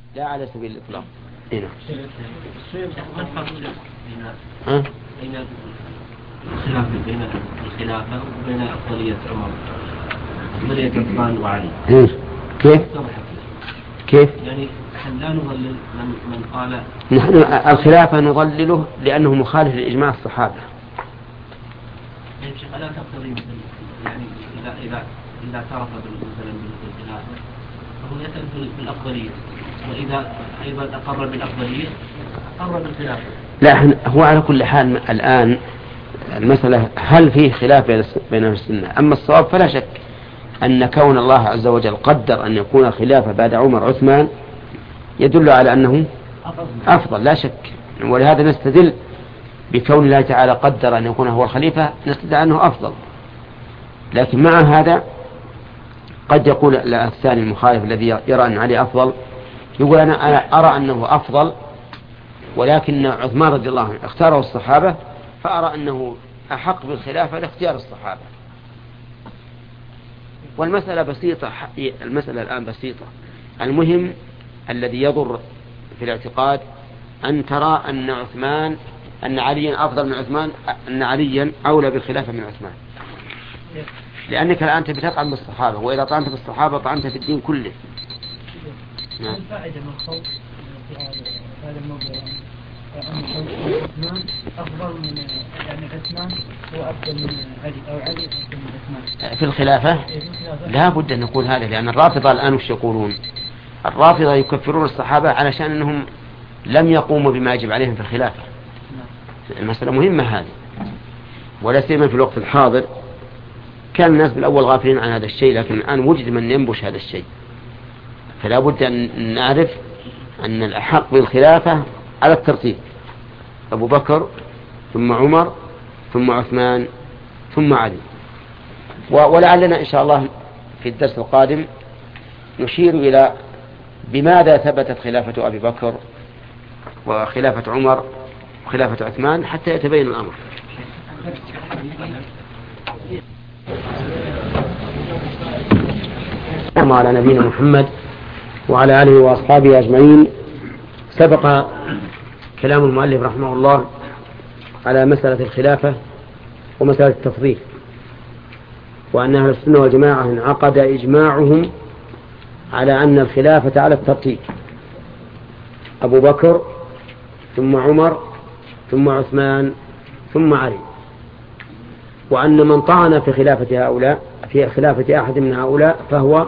لا على سبيل الإطلاق. هنا بين الخلافة وبين أفضلية عمر، أفضلية عثمان وعلي. كيف؟ يعني هل لا نضلل من قال نحن الخلافة نضلله لأنه مخالف لإجماع الصحابة. لا تقتضي يعني إذا اعترف مثلا بالخلافة فهو يسأل بالأفضلية، وإذا أيضا أقر بالأفضلية أقر بالخلافة. لا، هو على كل حال الآن المسألة هل فيه خلاف بين السنة؟ أما الصواب فلا شك أن كون الله عز وجل قدر أن يكون الخلافة بعد عمر عثمان يدل على أنه أفضل لا شك، ولهذا نستدل بكون الله تعالى قدر أن يكون هو الخليفة، نستدل أنه أفضل. لكن مع هذا قد يقول الثاني المخالف الذي يرى أن علي أفضل، يقول أنا أرى أنه أفضل، ولكن عثمان رضي الله عنه اختاره الصحابة، فأرى أنه أحق بالخلافة لاختيار الصحابة. والمسألة بسيطة، المسألة الآن بسيطة. المهم الذي يضر في الاعتقاد أن ترى أن عليا أفضل من عثمان، أن عليا أولى بالخلافة من عثمان، لأنك الآن تطعن بالصحابة، وإذا طعنت بالصحابة طعنت في الدين كله. نعم. الفائدة من الخوف في هذا الموضوع أن عثمان أفضل من يعني عثمان هو أفضل من علي أو علي أفضل من عثمان في الخلافة. لا بد أن نقول هذا، لأن الرافضة الآن وش يقولون؟ الرافضة يكفرون الصحابة علشان أنهم لم يقوموا بما يجب عليهم في الخلافة. المسألة مهمة هذه، ولا سيما في الوقت الحاضر. كان الناس بالأول غافلين عن هذا الشيء، لكن الآن وجد من ينبش هذا الشيء، فلا بد أن نعرف أن الأحق بالخلافة على الترتيب: أبو بكر ثم عمر ثم عثمان ثم علي. ولعلنا إن شاء الله في الدرس القادم نشير إلى بماذا ثبتت خلافة أبي بكر وخلافة عمر وخلافة عثمان حتى يتبين الأمر. على نبينا محمد وعلى آله وأصحابه أجمعين. سبق كلام المؤلف رحمه الله على مسألة الخلافة ومسألة التفضيل، وأن أهل السنة والجماعة انعقد إجماعهم على أن الخلافة على الترتيب: أبو بكر ثم عمر ثم عثمان ثم علي، وأن من طعن في خلافة هؤلاء في خلافة أحد من هؤلاء فهو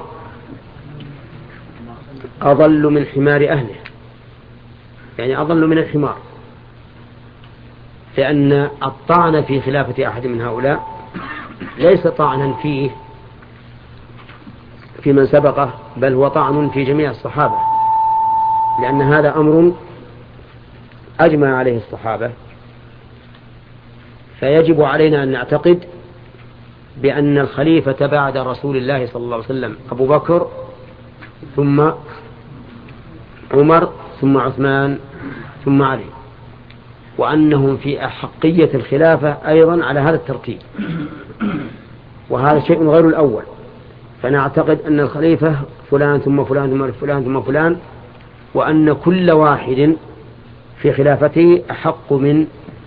أضل من حمار أهله، يعني أضل من الحمار، لأن الطعن في خلافة أحد من هؤلاء ليس طعنا فيه في من سبقه، بل هو طعن في جميع الصحابة، لأن هذا أمر أجمع عليه الصحابة. فيجب علينا أن نعتقد بأن الخليفة بعد رسول الله صلى الله عليه وسلم أبو بكر ثم عمر ثم عثمان ثم علي، وأنهم في أحقية الخلافة أيضا على هذا الترتيب، وهذا شيء غير الأول. فنعتقد أن الخليفة فلان ثم فلان ثم فلان ثم فلان، وأن كل واحد في خلافته أحق من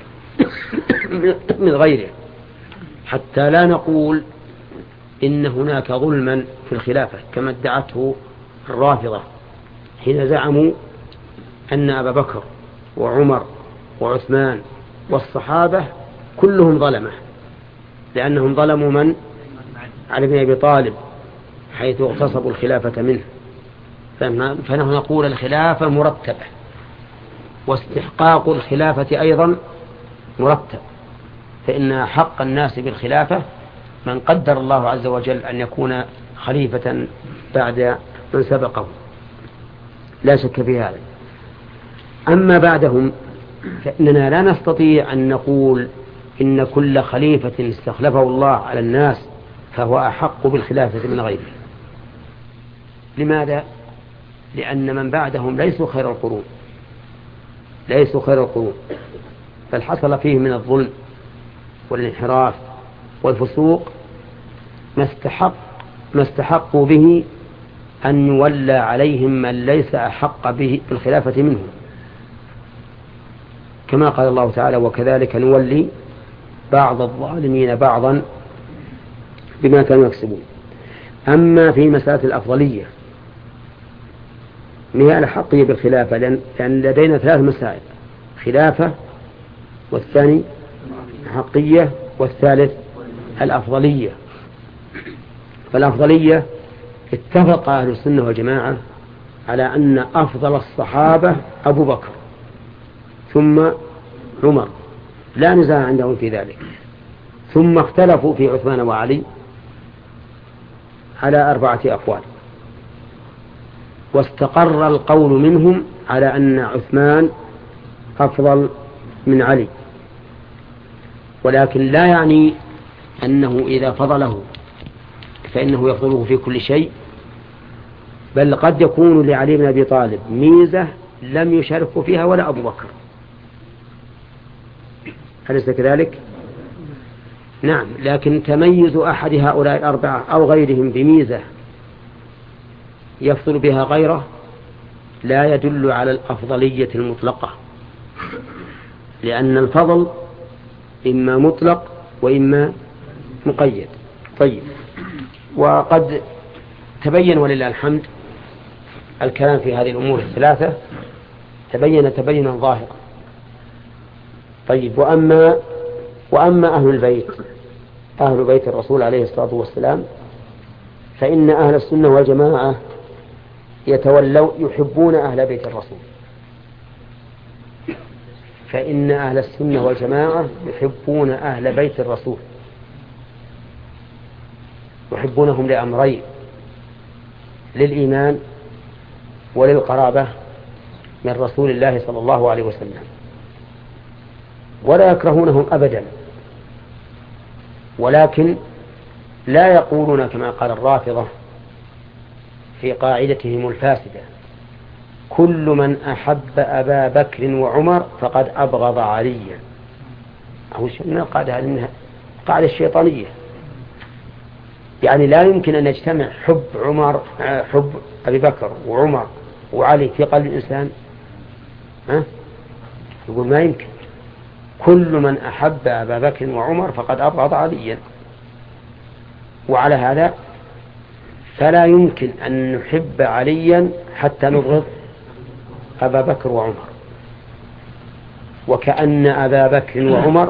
غيره، حتى لا نقول إن هناك ظلما في الخلافة كما ادعته الرافضة حين زعموا أن أبا بكر وعمر وعثمان والصحابة كلهم ظلمة، لأنهم ظلموا من؟ علي بن أبي طالب، حيث اغتصبوا الخلافة منه. فنحن نقول الخلافة مرتبة، واستحقاق الخلافة أيضا مرتب، فإن حق الناس بالخلافة من قدر الله عز وجل أن يكون خليفة بعد من سبقه، لا شك في هذا. أما بعدهم فإننا لا نستطيع أن نقول إن كل خليفة استخلفه الله على الناس فهو أحق بالخلافة من غيره. لماذا؟ لأن من بعدهم ليسوا خير القرون، بل حصل فيه من الظلم والانحراف والفسوق ما استحقوا به أن يولى عليهم من ليس أحق به بالخلافة منهم، كما قال الله تعالى: وكذلك نولي بعض الظالمين بعضا بما كانوا يكسبون. أما في مسألة الأفضلية هي الأحقية بالخلافة، لأن لدينا 3 مسائل: خلافة، والثاني أحقية، والثالث الأفضلية. فالأفضلية اتفق أهل السنة والجماعة على أن أفضل الصحابة أبو بكر ثم عمر، لا نزاع عندهم في ذلك. ثم اختلفوا في عثمان وعلي على 4 أقوال، واستقر القول منهم على أن عثمان أفضل من علي، ولكن لا يعني أنه إذا فضله فإنه يفضله في كل شيء، بل قد يكون لعلي بن أبي طالب ميزة لم يشارك فيها ولا أبو بكر. أليس كذلك؟ نعم، لكن تميز أحد هؤلاء 4 أو غيرهم بميزة يفضل بها غيره لا يدل على الأفضلية المطلقة، لأن الفضل إما مطلق وإما مقيد. طيب، وقد تبين ولله الحمد الكلام في هذه الأمور الثلاثة، تبين تبينا ظاهرا. طيب، وأما أهل البيت، أهل بيت الرسول عليه الصلاة والسلام، فإن أهل السنة والجماعة يحبون أهل بيت الرسول، فإن أهل السنة والجماعة يحبون أهل بيت الرسول، يحبونهم لأمرين: للإيمان وللقرابة من رسول الله صلى الله عليه وسلم، ولا يكرهونهم أبدا، ولكن لا يقولون كما قال الرافضة في قاعدتهم الفاسدة: كل من أحب أبا بكر وعمر فقد أبغض عليا. أو شيء من القاعدة، إنها قاعدة الشيطانية، يعني لا يمكن أن يجتمع حب أبي بكر وعمر وعلي في قلب الإنسان. يقول ما يمكن، كل من أحب أبا بكر وعمر فقد أبغض عليا. وعلى هذا فلا يمكن أن نحب عليا حتى نبغض أبا بكر وعمر، وكأن أبا بكر وعمر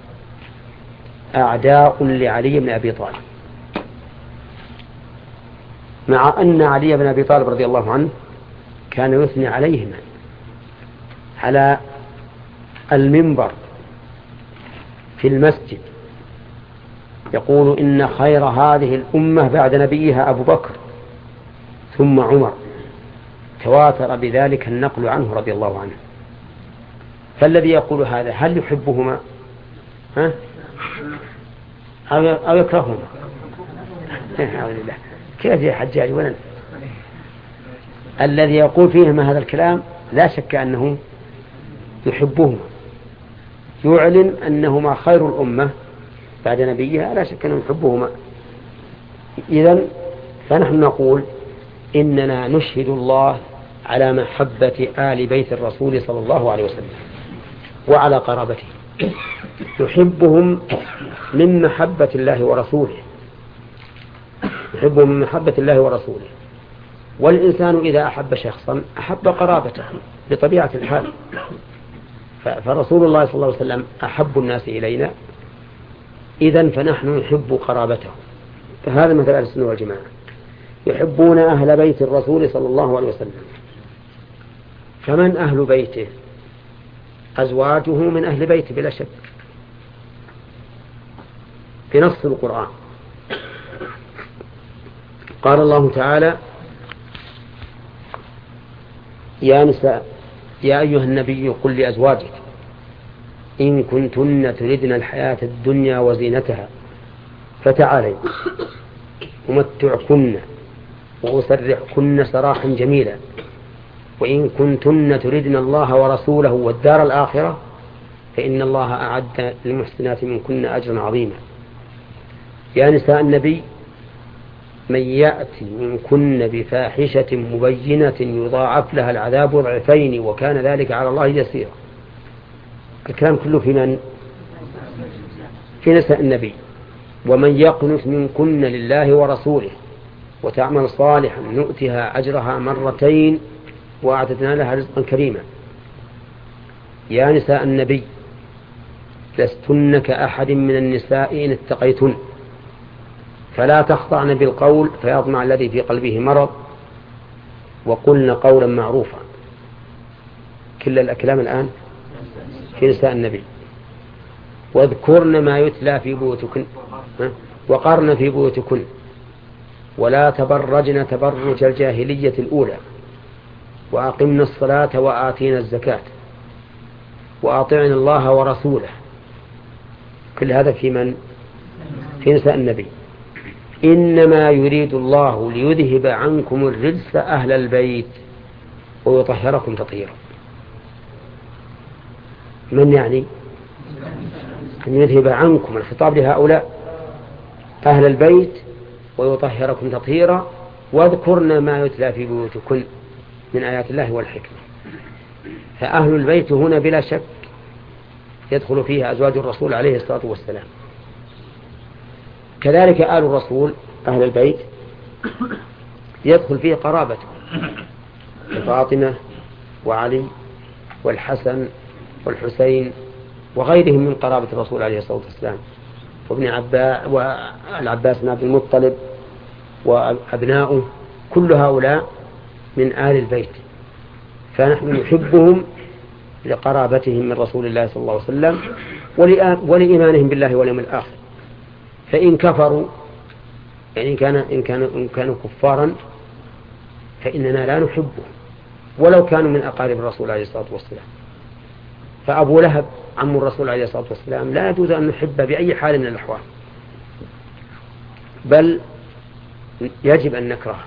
أعداء لعلي بن أبي طالب، مع أن علي بن أبي طالب رضي الله عنه كان يثني عليهما على المنبر في المسجد، يقول: إن خير هذه الأمة بعد نبيها أبو بكر ثم عمر. تواتر بذلك النقل عنه رضي الله عنه. فالذي يقول هذا هل يحبهما أو يكرههما؟ كيف يا حجاج ولن؟ الذي يقول فيهما هذا الكلام لا شك أنه يحبهما، يعلن أنهما خير الأمة بعد نبيها، لا شك أنه يحبهما. إذن فنحن نقول إننا نشهد الله على محبة آل بيت الرسول صلى الله عليه وسلم وعلى قرابته، يحبهم من محبة الله ورسوله، يحبهم من محبة الله ورسوله. والإنسان إذا أحب شخصا أحب قرابته بطبيعة الحال، فرسول الله صلى الله عليه وسلم أحب الناس إلينا، إذن فنحن نحب قرابته. فهذا مثل أهل السنة والجماعة، يحبون أهل بيت الرسول صلى الله عليه وسلم. فمن أهل بيته؟ أزواجه من أهل بيته بلا شك، في نص القرآن قال الله تعالى: يا نساء يا أيها النبي قل لأزواجك إن كنتن تردن الحياة الدنيا وزينتها فتعالين أمتعكن وأسرحكن سراحا جميلا وإن كنتن تردن الله ورسوله والدار الآخرة فإن الله أعد للمحسنات منكن أجرا عظيما. يا نساء النبي من يأتي منكن بفاحشة مبينة يضاعف لها العذاب ضعفين وكان ذلك على الله يسيرا. الكلام كله في من؟ في نساء النبي. ومن يقنت منكن لله ورسوله وتعمل صالحا نؤتها أجرها مرتين وأعتدنا لها رزقا كريما. يا نساء النبي لستن كأحد من النساء إن اتقيتن فلا تخضعن بالقول فيطمع الذي في قلبه مرض وقلن قولا معروفا. كل الكلام الآن في نساء النبي. واذكرن ما يتلى في بيوتكن وقرن في بيوتكن ولا تبرجن تبرج الجاهلية الأولى وأقمنا الصلاة وآتينا الزكاة وأطعنا الله ورسوله. كل هذا في من؟ في نساء النبي. إنما يريد الله ليذهب عنكم الرجس أهل البيت ويطهركم تطهيرا. من يعني؟ أن يذهب عنكم، الخطاب لهؤلاء أهل البيت ويطهركم تطهيرا. واذكرن ما يتلى في بيوتكن من آيات الله والحكمة. فأهل البيت هنا بلا شك يدخل فيها أزواج الرسول عليه الصلاة والسلام. كذلك آل الرسول أهل البيت يدخل فيه قرابته فاطمة وعلي والحسن والحسين وغيرهم من قرابة الرسول عليه الصلاة والسلام والعباس بن عبد المطلب وأبناؤه. كل هؤلاء من آل البيت فنحن نحبهم لقرابتهم من رسول الله صلى الله عليه وسلم ولإيمانهم بالله واليوم الآخر. فإن كفروا يعني إن كانوا كفارا فإننا لا نحبهم ولو كانوا من أقارب الرسول عليه الصلاة والسلام. فأبو لهب عم الرسول عليه الصلاة والسلام لا يجوز أن نحبه بأي حال من الأحوال، بل يجب أن نكرهه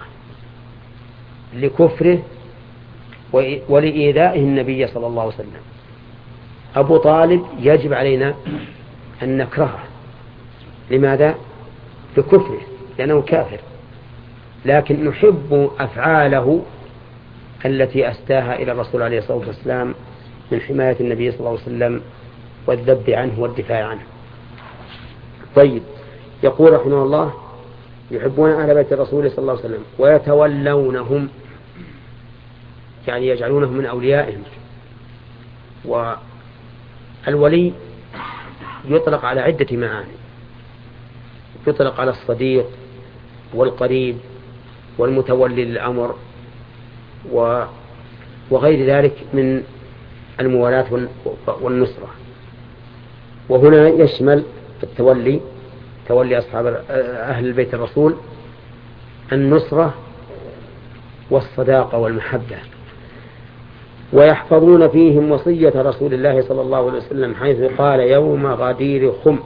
لكفره ولإيذائه النبي صلى الله عليه وسلم. أبو طالب يجب علينا أن نكرهه. لماذا؟ لكفره لأنه كافر، لكن نحب أفعاله التي أستاها إلى الرسول عليه الصلاة والسلام من حماية النبي صلى الله عليه وسلم والذب عنه والدفاع عنه. طيب، يقول رحمه الله يحبون أهل بيت الرسول صلى الله عليه وسلم ويتولونهم يعني يجعلونهم من أوليائهم. والولي يطلق على عدة معاني، يطلق على الصديق والقريب والمتولي للأمر وغير ذلك من الموالاة والنصرة. وهنا يشمل التولي تولي أصحاب أهل البيت الرسول النصرة والصداقة والمحبة. ويحفظون فيهم وصية رسول الله صلى الله عليه وسلم حيث قال يوم غدير خم.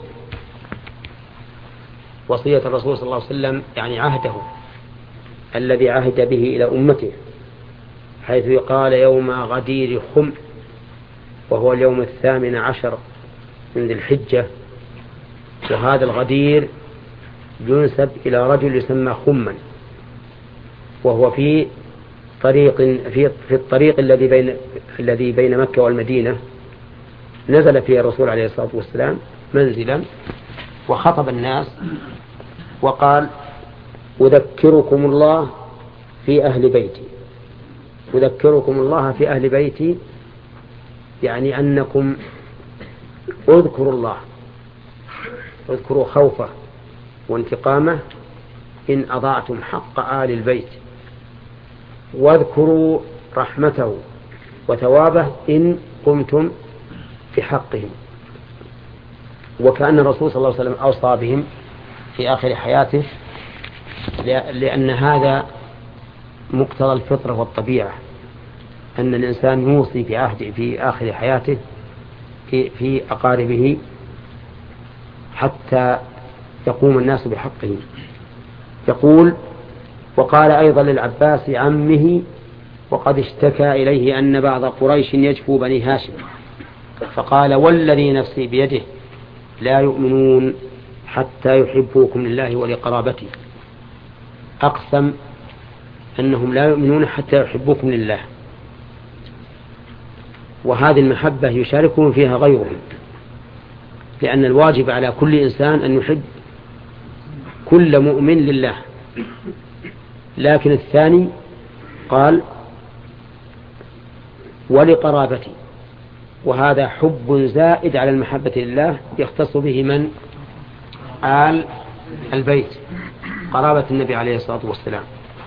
وصية الرسول صلى الله عليه وسلم يعني عهده الذي عهد به إلى أمته حيث قال يوم غدير خم، وهو اليوم 18 من ذي الحجة. وهذا الغدير ينسب إلى رجل يسمى خما، وهو في الطريق الذي بين مكة والمدينة. نزل فيه الرسول عليه الصلاة والسلام منزلا وخطب الناس وقال أذكركم الله في أهل بيتي. أذكركم الله في أهل بيتي يعني أنكم اذكروا الله، اذكروا خوفه وانتقامه إن أضعتم حق آل البيت، واذكروا رحمته وثوابه إن قمتم بحقهم. وكأن الرسول صلى الله عليه وسلم أوصى بهم في آخر حياته، لأن هذا مقتضى الفطرة والطبيعة أن الإنسان يوصي في آخر حياته في أقاربه حتى يقوم الناس بحقهم. يقول وقال أيضا للعباس عمه وقد اشتكى إليه أن بعض قريش يجفو بني هاشم فقال والذي نفسي بيده لا يؤمنون حتى يحبوكم لله ولقرابته. أقسم أنهم لا يؤمنون حتى يحبوكم لله، وهذه المحبة يشاركهم فيها غيرهم، لأن الواجب على كل إنسان أن يحب كل مؤمن لله. لكن الثاني قال ولقرابتي، وهذا حب زائد على المحبة لله يختص به من؟ آل البيت، قرابة النبي عليه الصلاة والسلام.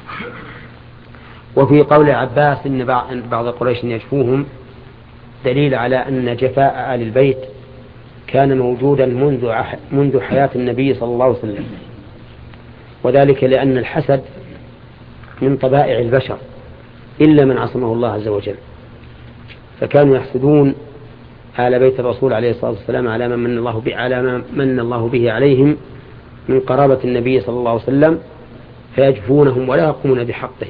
وفي قول عباس إن بعض قريش يجفوهم دليل على أن جفاء آل البيت كان موجودا منذ حياة النبي صلى الله عليه وسلم، وذلك لأن الحسد من طبائع البشر إلا من عصمه الله عز وجل، فكانوا يحسدون آل بيت الرسول عليه الصلاة والسلام على ما من الله به عليهم من قرابة النبي صلى الله عليه وسلم، فيجفونهم ولا يقومون بحقهم.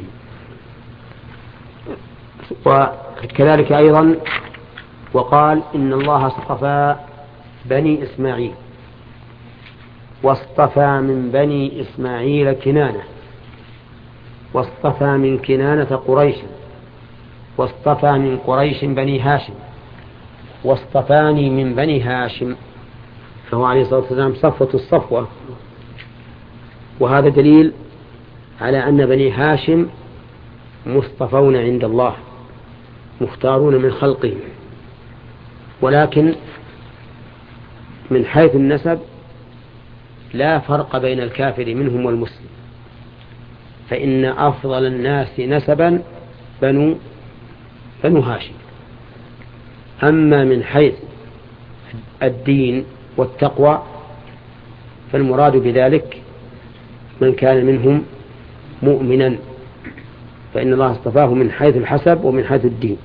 وكذلك أيضا وقال إن الله اصطفى بني إسماعيل، واصطفى من بني إسماعيل كنانة، واصطفى من كنانة قريش، واصطفى من قريش بني هاشم، واصطفاني من بني هاشم، فهو عليه الصلاة والسلام صفوة الصفوة. وهذا دليل على أن بني هاشم مصطفون عند الله، مختارون من خلقه، ولكن من حيث النسب لا فرق بين الكافر منهم والمسلم، فإن أفضل الناس نسبا بنو هاشم. أما من حيث الدين والتقوى فالمراد بذلك من كان منهم مؤمنا، فإن الله اصطفاه من حيث الحسب ومن حيث الدين.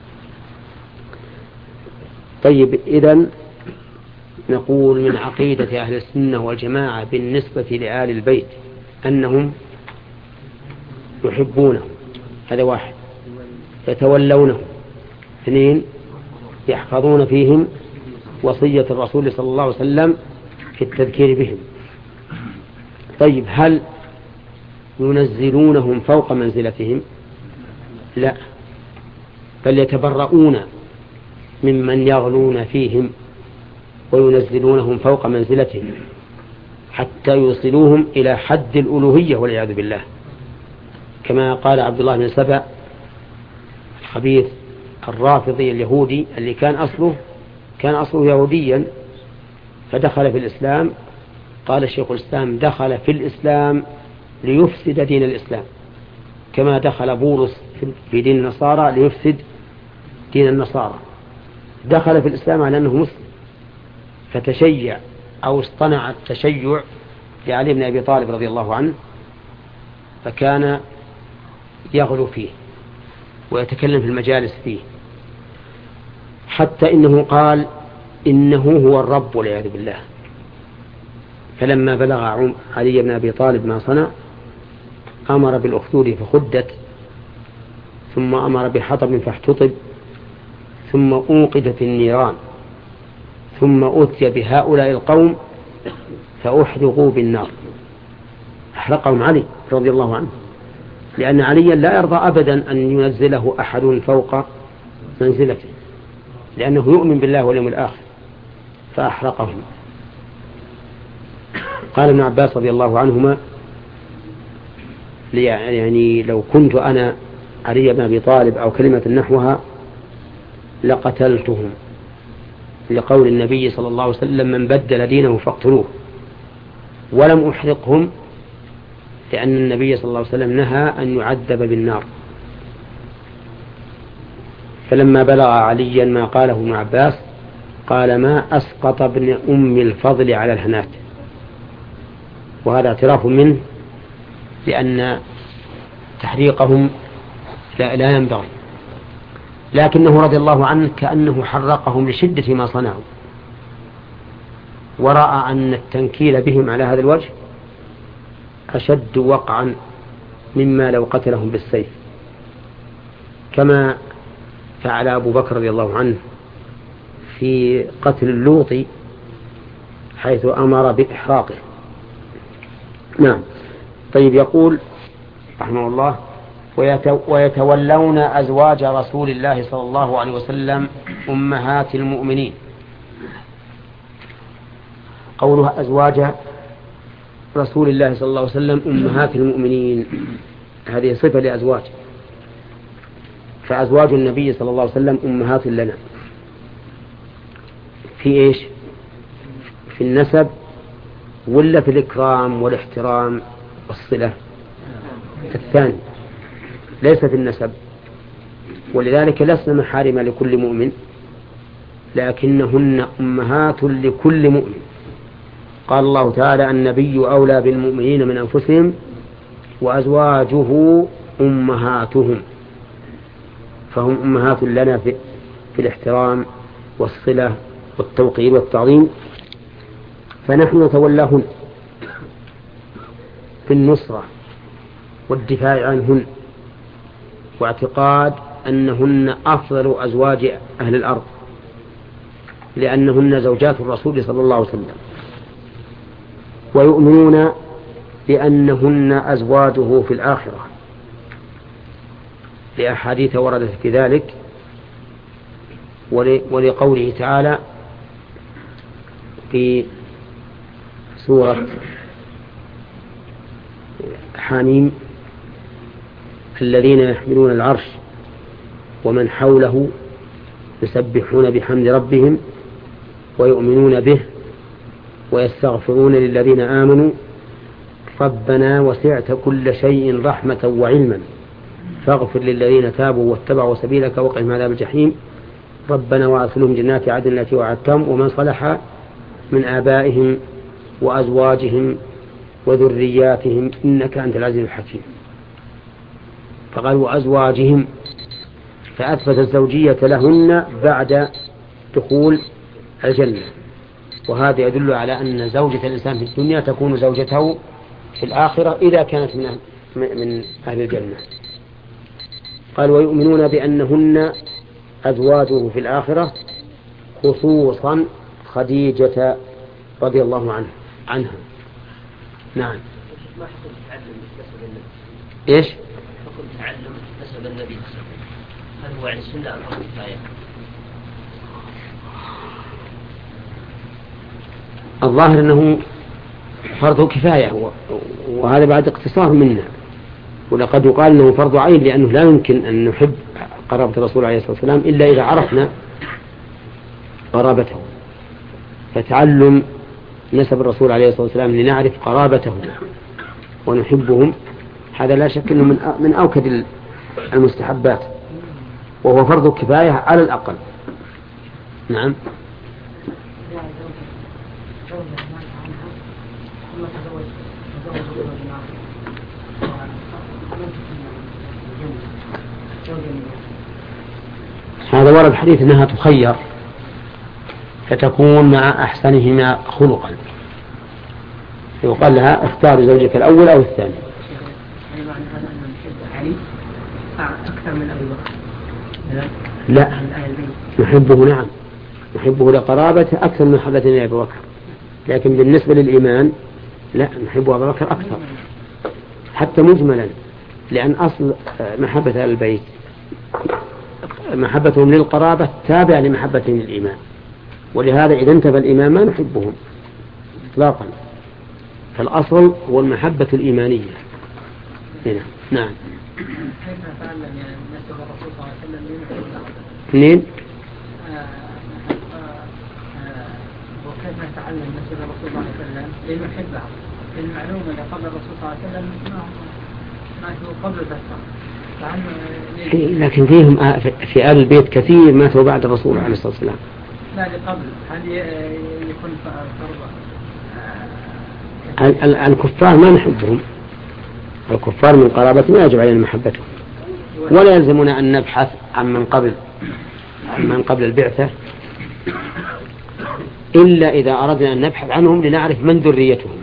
طيب، إذن نقول من عقيدة أهل السنة والجماعة بالنسبة لآل البيت أنهم يحبونه، هذا واحد، يتولونه، اثنين، يحفظون فيهم وصية الرسول صلى الله عليه وسلم في التذكير بهم. طيب، هل ينزلونهم فوق منزلتهم؟ لا، بل يتبرؤون ممن يغلون فيهم وينزلونهم فوق منزلتهم حتى يوصلوهم إلى حد الألوهية والعياذ بالله، كما قال عبد الله بن سبأ الخبيث الرافضي اليهودي اللي كان أصله يهوديا فدخل في الإسلام. قال الشيخ الإسلام دخل في الإسلام ليفسد دين الإسلام، كما دخل بولس في دين النصارى ليفسد دين النصارى. دخل في الإسلام على أنه مسلم، فتشيع أو اصطنع التشيع لعلي بن أبي طالب رضي الله عنه، فكان يغلو فيه ويتكلم في المجالس فيه، حتى إنه قال إنه هو الرب والعياذ بالله. فلما بلغ علي بن أبي طالب ما صنع أمر بالأخدود فخدت، ثم أمر بحطب فاحتطب، ثم أوقد في النيران، ثم أتي بهؤلاء القوم فأحرقوا بالنار. أحرقهم علي رضي الله عنه، لأن عليا لا يرضى أبدا أن ينزله أحد فوق منزلته، لأنه يؤمن بالله واليوم الآخر، فأحرقهم. قال ابن عباس رضي الله عنهما يعني لو كنت أنا علي بن أبي طالب أو كلمة نحوها لقتلتهم، لقول النبي صلى الله عليه وسلم من بدل دينه فاقتلوه، ولم أحرقهم لأن النبي صلى الله عليه وسلم نهى أن يعذب بالنار. فلما بلغ عليا ما قاله ابن عباس قال ما أسقط ابن أم الفضل على الهنات، وهذا اعتراف منه لأن تحريقهم لا ينبغي، لكنه رضي الله عنه كأنه حرقهم لشدة ما صنعوا، ورأى أن التنكيل بهم على هذا الوجه أشد وقعا مما لو قتلهم بالسيف، كما فعل أبو بكر رضي الله عنه في قتل اللوط حيث أمر بإحراقه. نعم. طيب، يقول رحمه الله: ويتولون أزواج رسول الله صلى الله عليه وسلم أمهات المؤمنين. قولها أزواج رسول الله صلى الله عليه وسلم أمهات المؤمنين، هذه صفة لأزواج، فأزواج النبي صلى الله عليه وسلم أمهات لنا في إيش؟ في النسب ولا في الإكرام والاحترام والصلة؟ الثاني، ليس في النسب، ولذلك لسنا محارم لكل مؤمن، لكنهن أمهات لكل مؤمن. قال الله تعالى: النبي أولى بالمؤمنين من أنفسهم وأزواجه أمهاتهم، فهم أمهات لنا في الاحترام والصلة والتوقير والتعظيم، فنحن نتولاهن في النصرة والدفاع عنهن، واعتقاد أنهن أفضل أزواج أهل الأرض، لأنهن زوجات الرسول صلى الله عليه وسلم، ويؤمنون بأنهن أزواجه في الآخرة لأحاديث وردت في ذلك، ولقوله تعالى في سورة حميم: الذين يحملون العرش ومن حوله يسبحون بحمد ربهم ويؤمنون به ويستغفرون للذين آمنوا ربنا وسعت كل شيء رحمة وعلما فاغفر للذين تابوا واتبعوا سبيلك وقهم عذاب الجحيم ربنا وأدخلهم جنات عدن التي وعدتهم ومن صلح من آبائهم وأزواجهم وذرياتهم إنك أنت العزيز الحكيم. فقال وأزواجهم، فأثبت الزوجية لهن بعد دخول الجنة، وهذا يدل على أن زوجة الإنسان في الدنيا تكون زوجته في الآخرة إذا كانت من أهل الجنة. قال ويؤمنون بأنهن أزواجه في الآخرة، خصوصا خديجة رضي الله عنها. نعم. ما حكم تعلم نسب النبي؟ إيش؟ حكم تعلم نسب النبي، هل هو عن السنة أم فرض كفاية؟ الظاهر أنه فرض كفاية، وهذا بعد اقتصار منا، ولقد يقال أنه فرض عين، لأنه لا يمكن أن نحب قرابة الرسول عليه الصلاة والسلام إلا إذا عرفنا قرابته، فتعلم نسب الرسول عليه الصلاة والسلام لنعرف قرابته ونحبهم، هذا لا شك أنه من أوكد المستحبات، وهو فرض كفاية على الأقل. نعم. هذا ورد حديث أنها تخير فتكون مع أحسنهما خلقا، يقال لها اختار زوجك الأول أو الثاني. أكثر من أبي بكر؟ لا، نحبه، نعم نحبه لقرابته أكثر من محبتنا لأبي بكر، لكن بالنسبة للإيمان لا، نحب أبي بكر أكثر حتى مجملا، لأن أصل محبة أهل البيت محبتهم للقرابة تابعة لمحبتهم للإيمان، ولهذا إذا انتبه الإيمان ما نحبهم إطلاقا، فالأصل هو المحبة الإيمانية هنا. نعم. كيف نتعلم يعني نسب الرسول صلى الله عليه وسلم؟ اثنين. وكيف نتعلم نسب الرسول صلى الله عليه وسلم لنحبه؟ المعلومة أن قبل الرسول صلى الله عليه وسلم ماتوا قبل البشر، لكن فيهم في آل البيت كثير ماتوا بعد الرسول عليه الصلاة والسلام. لا قبل، هل يكون فرض؟ الكفار ما نحبهم، الكفار من قرابتنا يجب علينا محبتهم، ولا يلزمنا أن نبحث عن من قبل البعثة إلا إذا أردنا أن نبحث عنهم لنعرف من ذريتهم.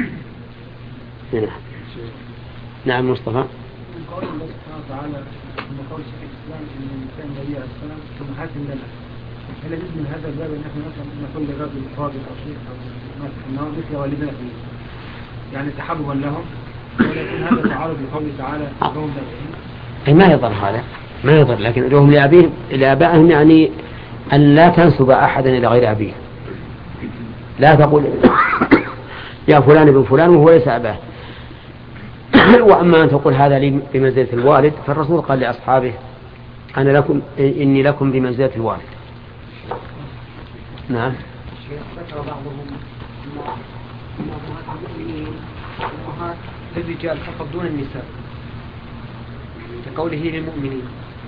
نعم مصطفى. من قول الله سبحانه وتعالى من قول شيخ الإسلام أن الإنسان النبي عليه السلام كمحاكم لنا، هل يجوز من هذا الباب أن نحن مثلا نقول للرجل فاضل أو شيخ أو مثل والدنا فيه، يعني تحببا لهم ولكن هذا تعارض لقوله تعالى ادعوهم أي ما يضر هذا، ما يضر، لكن ادعوهم لآبائهم يعني أن لا تنسب أحدا إلى غير أبيه. لا تقول يا فلان ابن فلان وهو ليس أباه. وأما أن تقول هذا لي بمنزلة الوالد، فالرسول قال لأصحابه إني لكم بمنزلة الوالد. نعم. ذكر بعضهم أمهات للرجال فقط دون النساء كقوله للمؤمنين.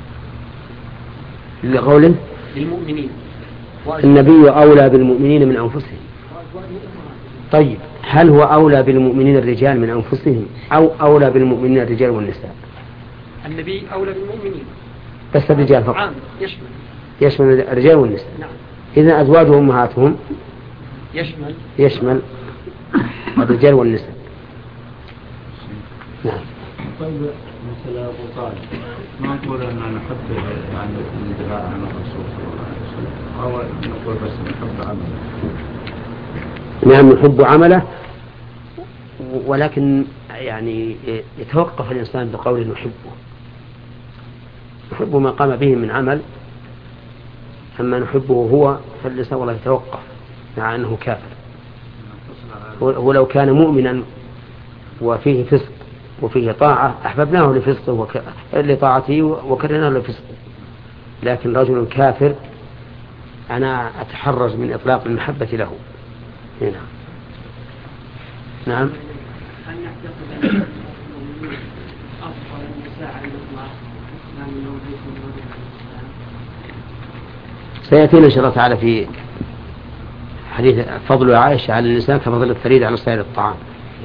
لقوله للمؤمنين النبي أولى بالمؤمنين من أنفسهم. طيب هل هو أولى بالمؤمنين الرجال من أنفسهم أو أولى بالمؤمنين الرجال والنساء؟ النبي أولى بالمؤمنين بس الرجال فقط. عام يشمل الرجال والنساء. نعم. إذن أزواج أمهاتهم يشمل الرجال والنساء. نعم. طيب مثل أبو طالب ما نقول أن نحب يعني الدفاع عن الرسول صلى الله عليه وسلم، أو نقول بس نحب عمله. نعم نحب عمله، ولكن يعني يتوقف الإنسان بقول نحب ما قام به من عمل، أما نحبه هو فالإنسان والله يتوقف مع أنه كافر. ولو كان مؤمنا وفيه فسق وفيه طاعة أحببناه لفسقه لطاعته وكرهناه لفسقه، لكن رجل كافر أنا أتحرج من إطلاق المحبة له. هنا. نعم. أن يعتقد أن أفضل النساء على الإطلاق إسلام لو سيأتينا إن شاء الله تعالى في حديث فضل عائشة على النساء كفضل الثريد على سائر الطعام.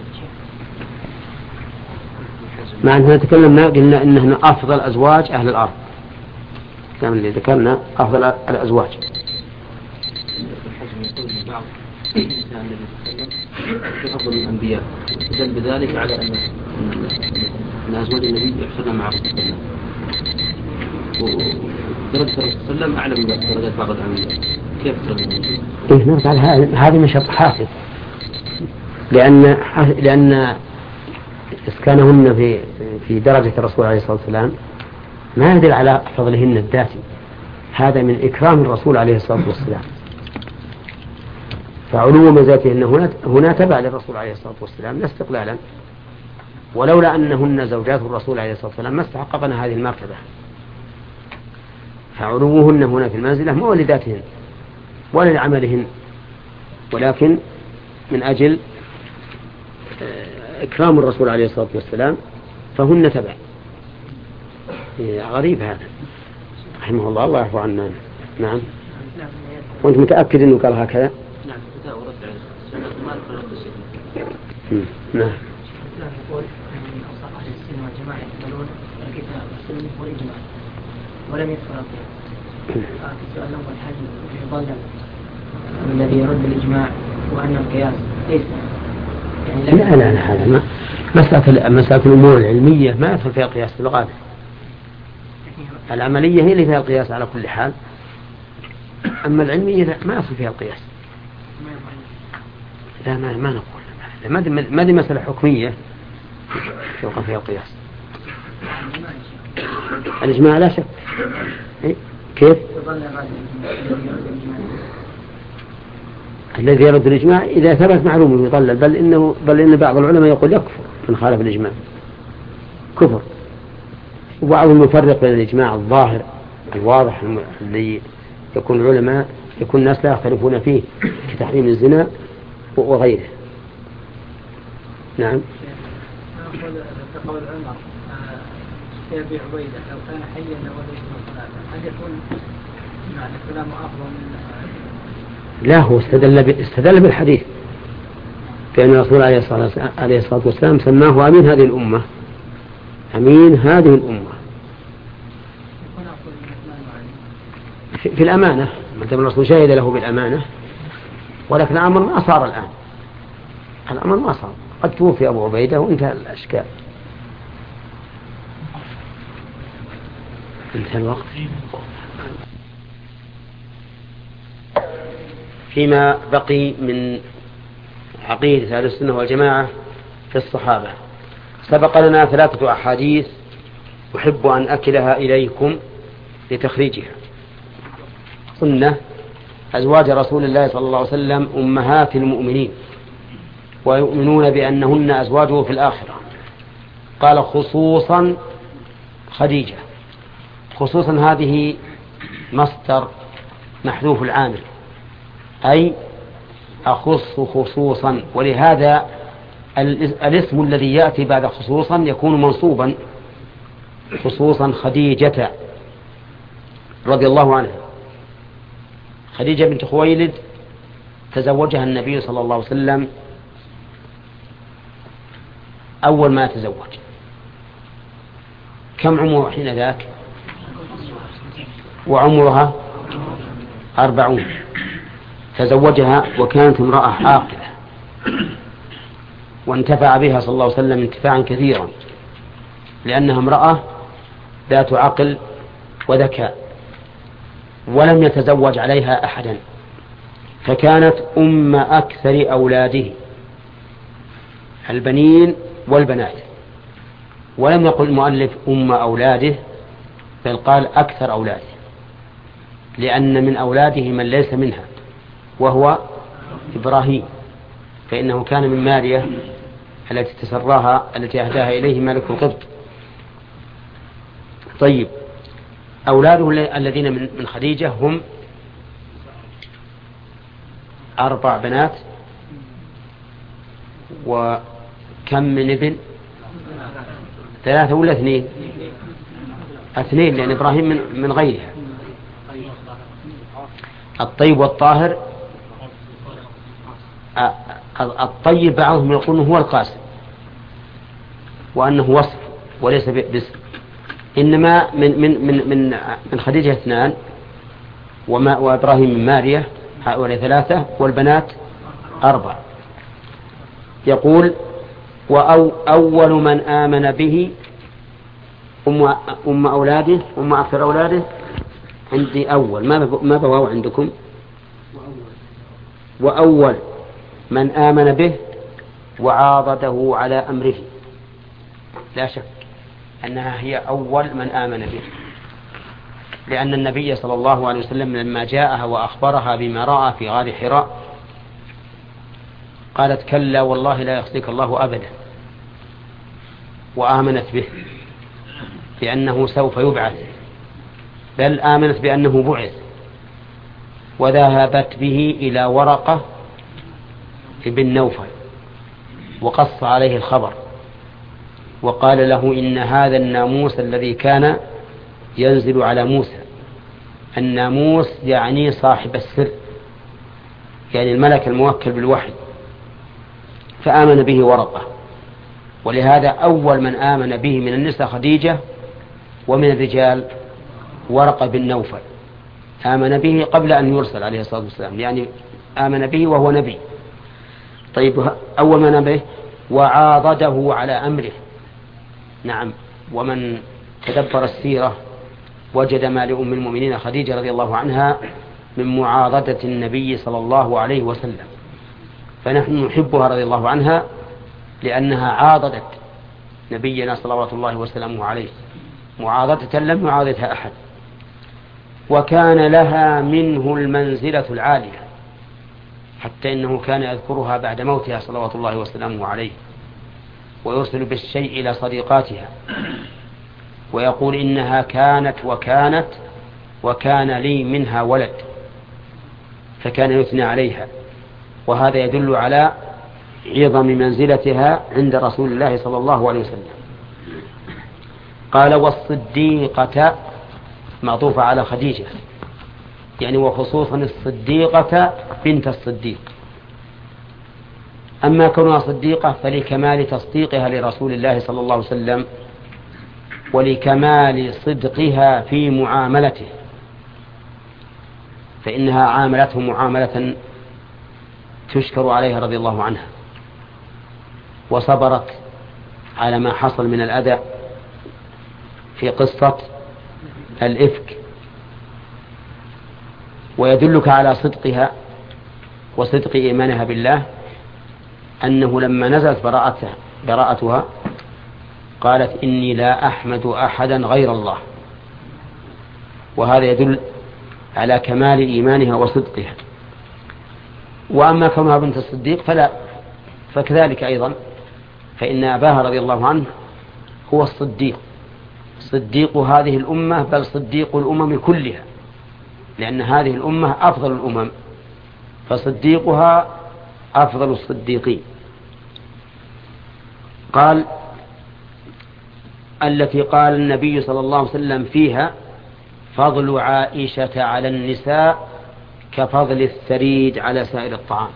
مع أننا تكلمنا قلنا إنهن أفضل أزواج أهل الأرض، كما اللي ذكرنا أفضل الأزواج. أفضل الأنبياء دل بذلك على أن أزواج النبي يحصلن مع رسول الله، ودرجة الرسول صلى الله عليه وسلم أعلى من درجات بعض الأنبياء. كيف ترى؟ هذه من شرط حاصل، لأن إسكانهن في درجة الرسول عليه الصلاة والسلام ما يدل على فضلهن الذاتي، هذا من إكرام الرسول عليه الصلاة والسلام، فعلو مزاتهن هنا تبع للرسول عليه الصلاة والسلام لا استقلالا، ولولا أنهن زوجات الرسول عليه الصلاة والسلام ما استحققن هذه المرتبة، فعلوهن هنا في المنزلة مو لذاتهن ولا لعملهن، ولكن من أجل إكرام الرسول عليه الصلاة والسلام فهن تبع. غريب هذا رحمه الله، الله يعفو عنا. نعم. وأنت متأكد أنه قال هكذا؟ نعم. نعم. ولم يذكر السؤال الأول هل يضلل الذي يرد الإجماع وأن القياس ليس يعني لا هذا مسألة الأمور العلمية ما يدخل فيها القياس في الغالب، العملية هي اللي فيها القياس على كل حال، أما العلمية لا ما يدخل فيها القياس. لا ما نقول ما دي مسألة حكمية يوقع فيها القياس. الإجماع لا شك. كيف؟ الذي يرد الإجماع إذا ثبت معلوم يضلل، بل إن بعض العلماء يقول يكفر من خالف الإجماع كفر، وبعضهم يفرق بين الإجماع الظاهر الواضح الذي يكون العلماء يكون الناس لا يختلفون فيه كتحريم الزنا وغيره. نعم. قول عمر يا أبي عبيدة لو كان حيا لوليت صلاة، هل يكون معنى كلامه أفضل من؟ لا، هو استدل بالحديث فإن الرسول عليه الصلاة والسلام سماه أمين هذه الأمة، أمين هذه الأمة في الأمانة، مثل الرسول شهد له بالأمانة، ولكن الأمر ما صار الآن، الأمر ما صار، قد توفي أبو عبيدة وانتهى الأشكال، انتهى الوقت. فيما بقي من عقيدة أهل السنة والجماعة في الصحابة، سبق لنا 3 أحاديث أحب أن أكلها إليكم لتخريجها. قلنا أزواج رسول الله صلى الله عليه وسلم أمهات المؤمنين ويؤمنون بأنهن أزواجه في الآخرة. قال خصوصا خديجة. خصوصا هذه مصدر محذوف العامل، أي أخص خصوصا، ولهذا الاسم الذي يأتي بعد خصوصا يكون منصوبا. خصوصا خديجة رضي الله عنها. خديجة بنت خويلد تزوجها النبي صلى الله عليه وسلم أول ما تزوج. كم عمره حين ذاك؟ وعمرها 40. تزوجها وكانت امرأة عاقلة، وانتفع بها صلى الله عليه وسلم انتفاعا كثيرا، لأنها امرأة ذات عقل وذكاء، ولم يتزوج عليها أحدا، فكانت أم أكثر أولاده البنين والبنات. ولم يقل المؤلف أم أولاده، بل قال أكثر أولاده، لأن من أولاده من ليس منها وهو إبراهيم، فإنه كان من مارية التي تسراها التي أهداها إليه ملك القبط. طيب، أولاده الذين من خديجة هم 4 بنات، وكم من ابن؟ 3 ولا 2؟ 2، لأن إبراهيم من غيرها. الطيب والطاهر. الطيب بعضهم يقول هو القاسم، وأنه وصف وليس باسم، إنما من خديجة 2 وإبراهيم من مارية، هؤلاء 3، والبنات 4. يقول وأول من آمن به أم أولاده، أم أكثر أولاده. عندي أول، ما بواو عندكم؟ وأول من آمن به وعاضده على أمره. لا شك أنها هي أول من آمن به، لأن النبي صلى الله عليه وسلم لما جاءها وأخبرها بما رأى في غار حراء قالت كلا والله لا يخزيك الله أبدا، وآمنت به بأنه سوف يبعث، بل آمنت بأنه بعث، وذهبت به إلى ورقة ابن نوفل وقص عليه الخبر وقال له إن هذا الناموس الذي كان ينزل على موسى. الناموس يعني صاحب السر، يعني الملك الموكل بالوحي، فآمن به ورقة. ولهذا أول من آمن به من النساء خديجة، ومن الرجال ورقة بن نوفل آمن به قبل أن يرسل عليه الصلاة والسلام، يعني آمن به وهو نبي. طيب، أول من آمن به وعاضده على أمره. نعم، ومن تدبر السيرة وجد ما لأم المؤمنين خديجة رضي الله عنها من معاضدة النبي صلى الله عليه وسلم، فنحن نحبها رضي الله عنها لأنها عاضدت نبينا صلوات الله وسلامه عليه معاضدة لم يعاضدها أحد، وكان لها منه المنزلة العالية، حتى إنه كان يذكرها بعد موتها صلوات الله وسلامه عليه، ويرسل بالشيء إلى صديقاتها ويقول إنها كانت وكان لي منها ولد، فكان يثنى عليها. وهذا يدل على عظم منزلتها عند رسول الله صلى الله عليه وسلم. قال والصديقة معطوفة على خديجة، يعني وخصوصا الصديقة بنت الصديق. أما كونها صديقة فلكمال تصديقها لرسول الله صلى الله عليه وسلم ولكمال صدقها في معاملته، فإنها عاملته معاملة تشكر عليها رضي الله عنها، وصبرت على ما حصل من الأذى في قصة الإفك. ويدلك على صدقها وصدق إيمانها بالله أنه لما نزلت براءتها قالت إني لا أحمد أحدا غير الله. وهذا يدل على كمال إيمانها وصدقها. وأما كونها بنت الصديق فكذلك أيضا، فإن أباها رضي الله عنه هو الصديق، صديق هذه الأمة، بل صديق الأمم كلها، لأن هذه الأمة أفضل الأمم، فصديقها أفضل الصديقين. قال التي قال النبي صلى الله عليه وسلم فيها: فضل عائشة على النساء كفضل الثريد على سائر الطعام.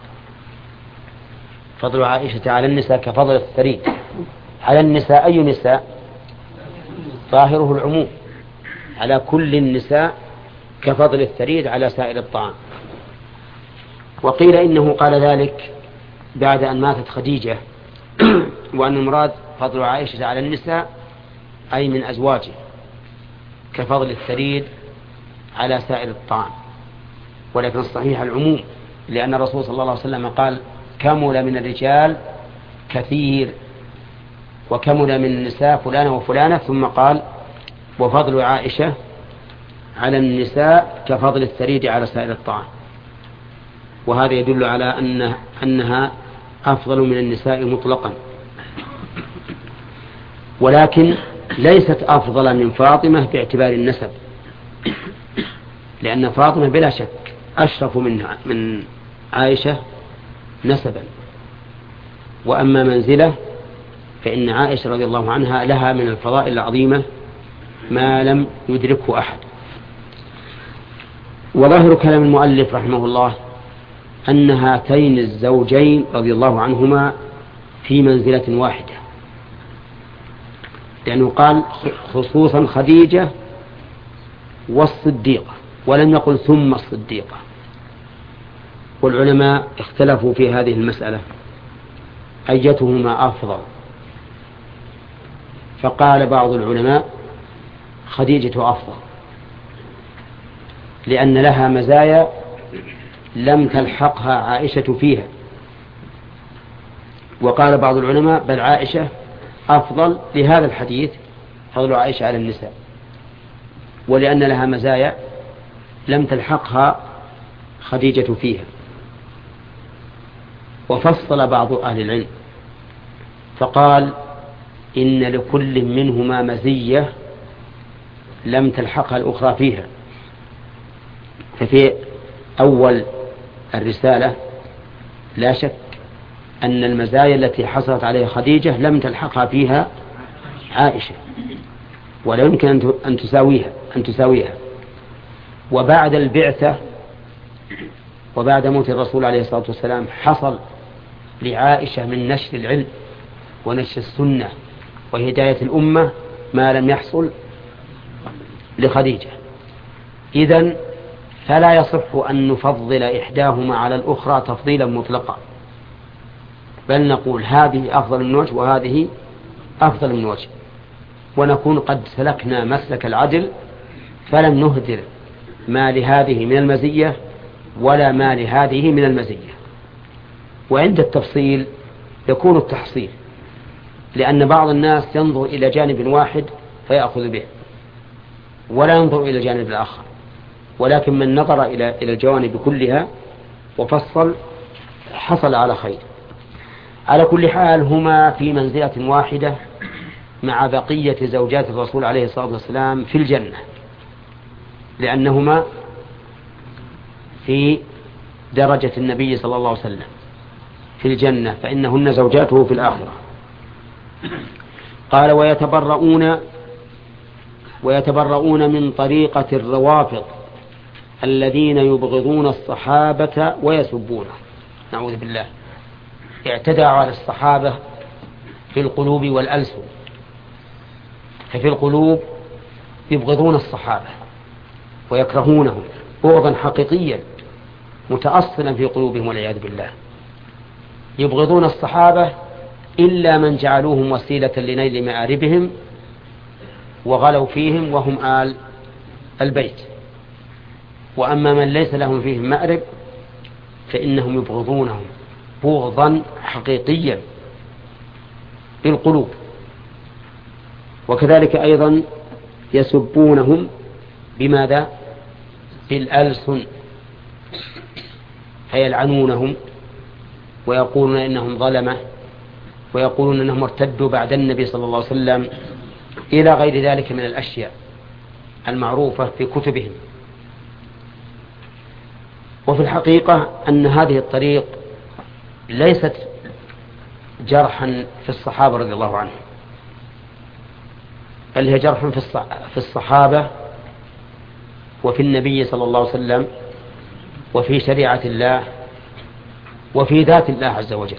فضل عائشة على النساء كفضل الثريد على النساء. أي نساء؟ ظاهره العموم، على كل النساء كفضل الثريد على سائر الطعام. وقيل إنه قال ذلك بعد أن ماتت خديجة، وأن المراد فضل عائشة على النساء أي من أزواجه كفضل الثريد على سائر الطعام. ولكن الصحيح العموم، لأن الرسول صلى الله عليه وسلم قال: كمل من الرجال كثير، وكمل من النساء فلانة وفلانة، ثم قال: وفضل عائشة على النساء كفضل الثريد على سائر الطعام. وهذا يدل على أنها أفضل من النساء مطلقا، ولكن ليست أفضل من فاطمة باعتبار النسب، لأن فاطمة بلا شك أشرف من عائشة نسبا. وأما منزلة فإن عائشة رضي الله عنها لها من الفضائل العظيمة ما لم يدركه أحد. وظاهر كلام المؤلف رحمه الله أن هاتين الزوجين رضي الله عنهما في منزلة واحدة، لأنه قال خصوصا خديجة والصديقة، ولم يقل ثم الصديقة. والعلماء اختلفوا في هذه المسألة أيتهما أفضل، فقال بعض العلماء خديجة أفضل، لأن لها مزايا لم تلحقها عائشة فيها. وقال بعض العلماء بل عائشة أفضل لهذا الحديث، فضل عائشة على النساء، ولأن لها مزايا لم تلحقها خديجة فيها. وفصل بعض أهل العلم فقال إن لكل منهما مزية لم تلحقها الأخرى فيها. ففي أول الرسالة لا شك أن المزايا التي حصلت عليها خديجة لم تلحقها فيها عائشة، ولا يمكن أن تساويها. وبعد البعثة وبعد موت الرسول عليه الصلاة والسلام حصل لعائشة من نشر العلم ونشر السنة وهداية الأمة ما لم يحصل لخديجة. إذن فلا يصح أن نفضل إحداهما على الأخرى تفضيلا مطلقا، بل نقول هذه أفضل من وجه وهذه أفضل من وجه، ونكون قد سلكنا مسلك العدل، فلم نهدر ما لهذه من المزية ولا ما لهذه من المزية. وعند التفصيل يكون التحصيل، لأن بعض الناس ينظر إلى جانب واحد فيأخذ به ولا ينظر إلى الجانب الآخر، ولكن من نظر إلى الجوانب كلها وفصل حصل على خير. على كل حال هما في منزلة واحدة مع بقية زوجات الرسول عليه الصلاة والسلام في الجنة، لأنهما في درجة النبي صلى الله عليه وسلم في الجنة، فإنهن زوجاته في الآخرة. قال ويتبرؤون من طريقة الروافض الذين يبغضون الصحابة ويسبونه، نعوذ بالله. اعتدى على الصحابة في القلوب والألسن، ففي القلوب يبغضون الصحابة ويكرهونهم بغضا حقيقيا متأصلا في قلوبهم والعياذ بالله. يبغضون الصحابة إلا من جعلوهم وسيلة لنيل مآربهم وغلوا فيهم وهم آل البيت، وأما من ليس لهم فيهم مأرب فإنهم يبغضونهم بغضا حقيقيا بالقلوب. وكذلك أيضا يسبونهم بماذا؟ بالألسن، فيلعنونهم ويقولون إنهم ظلمة، ويقولون إنهم ارتدوا بعد النبي صلى الله عليه وسلم، إلى غير ذلك من الأشياء المعروفة في كتبهم. وفي الحقيقة أن هذه الطريق ليست جرحا في الصحابة رضي الله عنهم، بل هي جرح في الصحابة وفي النبي صلى الله عليه وسلم وفي شريعة الله وفي ذات الله عز وجل،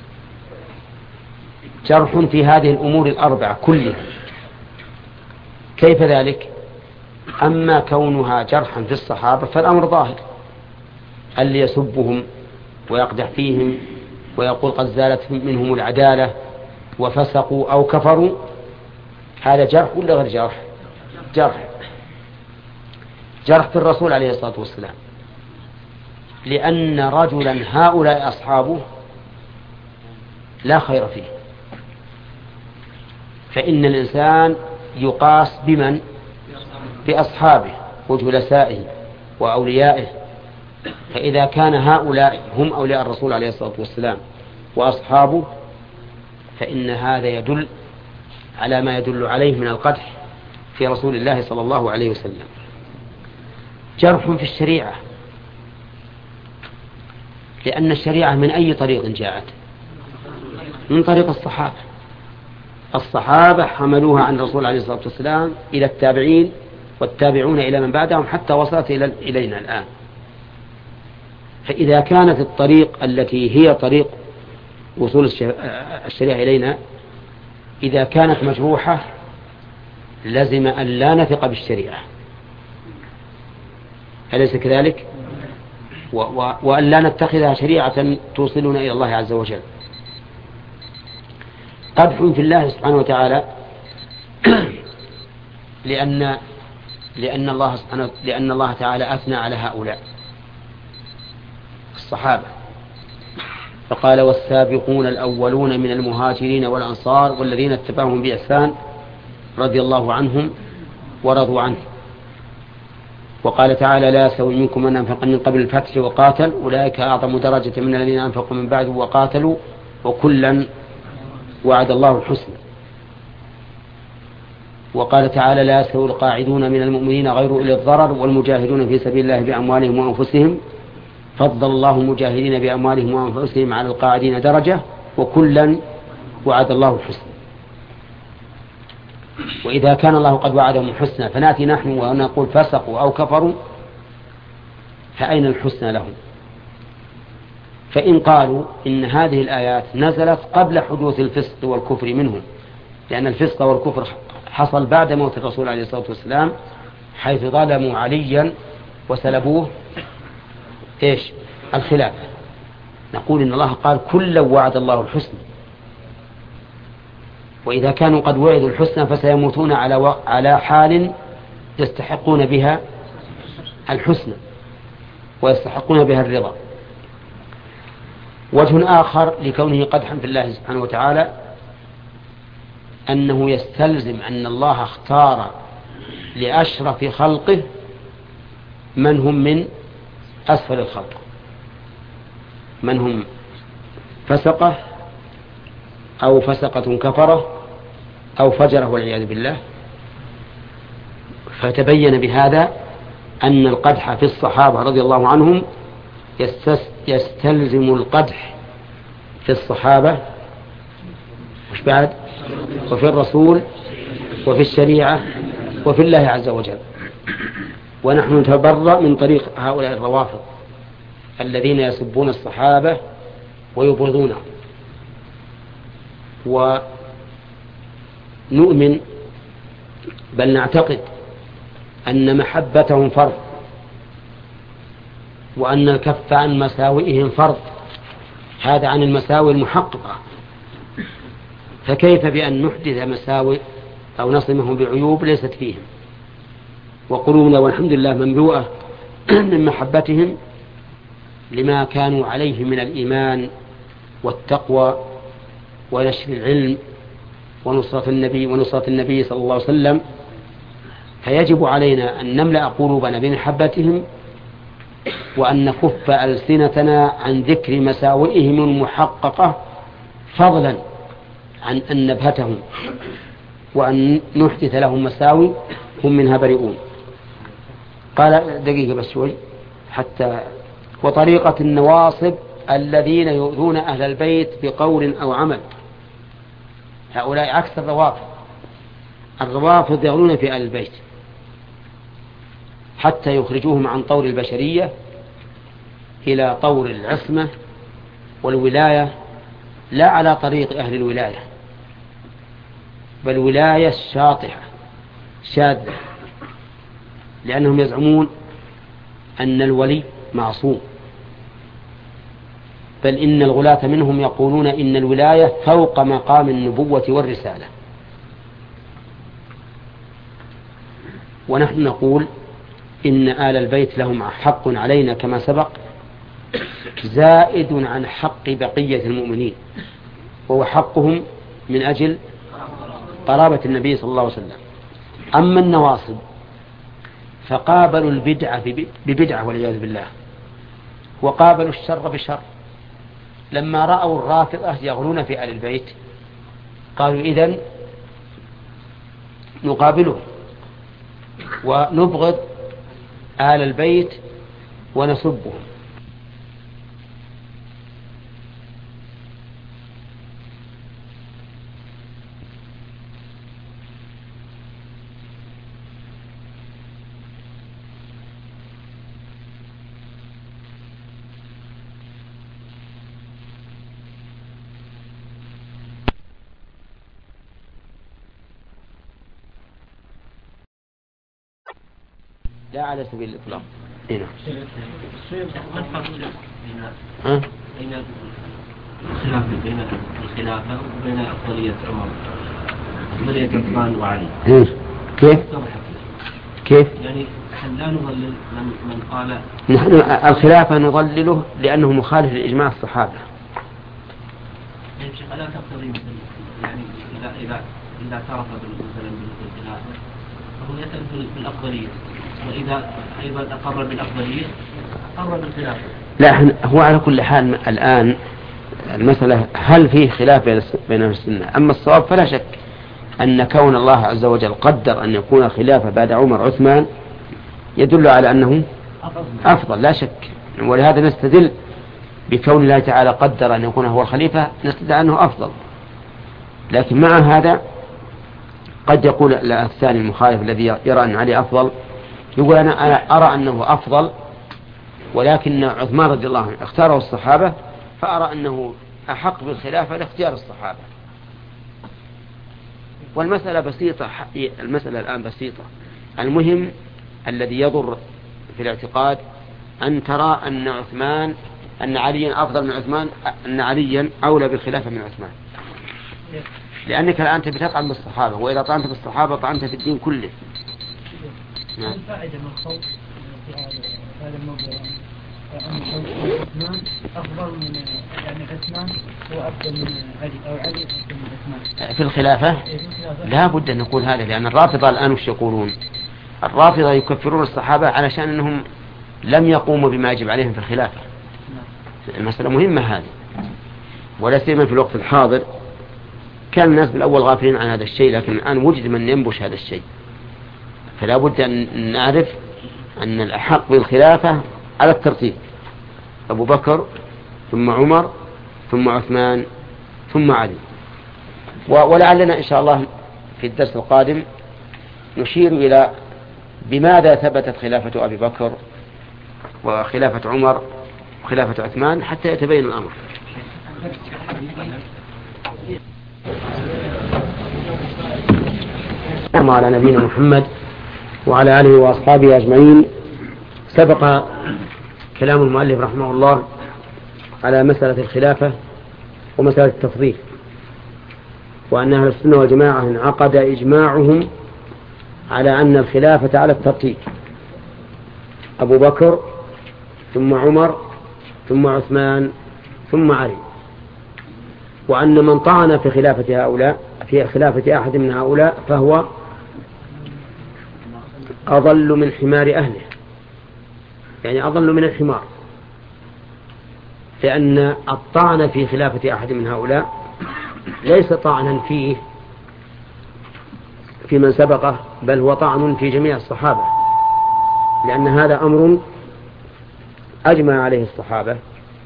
جرح في هذه الأمور الأربعة كلها. كيف ذلك؟ أما كونها جرحا في الصحابة فالأمر ظاهر، اللي يسبهم ويقدح فيهم ويقول قد زالت منهم العدالة وفسقوا أو كفروا، هذا جرح ولا غير جرح؟ جرح في الرسول عليه الصلاة والسلام، لأن رجلا هؤلاء أصحابه لا خير فيه. فإن الإنسان يقاس بمن؟ بأصحابه وجلسائه وأوليائه. فإذا كان هؤلاء هم أولياء الرسول عليه الصلاة والسلام وأصحابه، فإن هذا يدل على ما يدل عليه من القدح في رسول الله صلى الله عليه وسلم. جرح في الشريعة، لأن الشريعة من أي طريق جاءت؟ من طريق الصحابة. الصحابة حملوها عن الرسول عليه الصلاة والسلام إلى التابعين والتابعون إلى من بعدهم حتى وصلت إلينا الآن. فإذا كانت الطريق التي هي طريق وصول الشريعة إلينا إذا كانت مجروحة لازم أن لا نثق بالشريعة، أليس كذلك؟ وأن لا نتخذها شريعة توصلنا إلى الله عز وجل. قدح في الله سبحانه وتعالى لأن الله تعالى أثنى على هؤلاء الصحابة، فقال والسابقون الأولون من المهاجرين والأنصار والذين اتبعهم بإحسان رضي الله عنهم ورضوا عنه. وقال تعالى لا يستوي منكم من أنفق من قبل الفتح وقاتل أولئك أعظم درجة من الذين أنفقوا من بعد وقاتلوا وكلا وعد الله الحسنى. وقال تعالى لا يستوي القاعدون من المؤمنين غير أولي الضرر والمجاهدون في سبيل الله بأموالهم وأنفسهم فضل الله المجاهدين بأموالهم وأنفسهم على القاعدين درجة وكلا وعد الله الحسنى. وإذا كان الله قد وعدهم الحسنى فنأتي نحن ونقول فسقوا أو كفروا، فأين الحسنى لهم؟ فإن قالوا إن هذه الآيات نزلت قبل حدوث الفسق والكفر منهم، لأن الفسق والكفر حصل بعد موت الرسول عليه الصلاة والسلام، حيث ظلموا عليا وسلبوه الخلافة، نقول إن الله قال كلا وعد الله الحسنى. وإذا كانوا قد وعدوا الحسنى فسيموتون على حال يستحقون بها الحسنى ويستحقون بها الرضا. وجه آخر لكونه قدحا في الله سبحانه وتعالى أنه يستلزم أن الله اختار لأشرف خلقه من هم من أسفل الخلق، من هم فسقة أو فسقة كفرة أو فجرة والعياذ بالله. فتبين بهذا أن القدح في الصحابة رضي الله عنهم يستلزم القدح في الصحابة مش بعد وفي الرسول وفي الشريعة وفي الله عز وجل. ونحن نتبرأ من طريق هؤلاء الروافض الذين يسبون الصحابة ويبغضونهم، ونؤمن بل نعتقد أن محبتهم فرض، وأن الكف عن مساوئهم فرض، هذا عن المساوئ المحققة. فكيف بأن نحدث مساوئ أو نصمهم بعيوب ليست فيهم؟ وقلوبنا والحمد لله مملوءة من محبتهم لما كانوا عليه من الإيمان والتقوى ونشر العلم ونصرة النبي صلى الله عليه وسلم، فيجب علينا أن نملأ قلوبنا بمحبتهم، وأن نكف ألسنتنا عن ذكر مساوئهم المحققة، فضلا عن أن نبهتهم وأن نحدث لهم مساوي هم منها بريئون. قال دقيقة بس شوي حتى. وطريقة النواصب الذين يؤذون أهل البيت بقول أو عمل، هؤلاء عكس الروافض يغلون في أهل البيت حتى يخرجوهم عن طور البشرية إلى طور العصمة والولاية، لا على طريق أهل الولاية، بل ولاية شاطحة شاذة، لأنهم يزعمون أن الولي معصوم، بل إن الغلاة منهم يقولون إن الولاية فوق مقام النبوة والرسالة. ونحن نقول إن آل البيت لهم حق علينا كما سبق، زائد عن حق بقية المؤمنين، وهو حقهم من أجل قرابة النبي صلى الله عليه وسلم. أما النواصب فقابلوا البدعة ببدعة والعياذ بالله، وقابلوا الشر بشر. لما رأوا الرافضة يغلون في آل البيت قالوا إذن نقابلهم ونبغض آل البيت ونسبهم. لا على سبيل الإطلاق. هنا بين الخلاف بين الخلافة وبين أفضلية عمر أفضلية عثمان وعلي، كيف؟ يعني نحن لا نضلل من قال نحن الخلافة نضلله لأنه مخالف لإجماع الصحابة. ألا تقتضي يعني إذا اعترف مثلا بالخلافة فهو يسأل بالأفضلية، وإذا أيضا أقر بالأفضلية أقر بالخلافة. لا، هو على كل حال الآن المسألة هل فيه خلاف بين السنة؟ أما الصواب فلا شك أن كون الله عز وجل قدر أن يكون خلافة بعد عمر عثمان يدل على أنه أفضل لا شك، ولهذا نستدل بكون الله تعالى قدر أن يكون هو الخليفة، نستدل أنه أفضل. لكن مع هذا قد يقول الثاني المخالف الذي يرى أن علي أفضل، يقول أنا أرى أنه أفضل، ولكن عثمان رضي الله عنه اختاره الصحابة، فأرى أنه أحق بالخلافة لاختيار الصحابة. والمسألة بسيطة، المسألة الآن بسيطة. المهم الذي يضر في الاعتقاد أن ترى أن عليا أفضل من عثمان، أن عليا أولى بالخلافة من عثمان، لأنك الآن بتطعن بالصحابة، وإذا طعنت بالصحابة طعنت في الدين كله. نعم. الفائدة من الخوف في هذا الموضوع أن عثمان أفضل من يعني عثمان هو أفضل من علي أو علي أفضل من عثمان في الخلافة. لا بد أن نقول هذا، لأن الرافضة الآن وش يقولون؟ الرافضة يكفرون الصحابة علشان أنهم لم يقوموا بما يجب عليهم في الخلافة. المسألة مهمة هذه، ولا سيما في الوقت الحاضر. كان الناس بالأول غافلين عن هذا الشيء، لكن الآن وجد من ينبش هذا الشيء، فلا بد أن نعرف أن الأحق بالخلافة على الترتيب أبو بكر ثم عمر ثم عثمان ثم علي. ولعلنا إن شاء الله في الدرس القادم نشير إلى بماذا ثبتت خلافة أبي بكر وخلافة عمر وخلافة عثمان حتى يتبين الأمر. على نبينا محمد وعلى آله وأصحابه أجمعين. سبق كلام المؤلف رحمه الله على مسألة الخلافة ومسألة التفضيل، وأن أهل السنة والجماعة انعقد إجماعهم على أن الخلافة على الترتيب: أبو بكر ثم عمر ثم عثمان ثم علي. وأن من طعن في خلافة هؤلاء في خلافة أحد من هؤلاء فهو أضل من حمار أهله، يعني أضل من الحمار، لأن الطعن في خلافة أحد من هؤلاء ليس طعنا فيه في من سبقه، بل هو طعن في جميع الصحابة، لأن هذا أمر أجمع عليه الصحابة.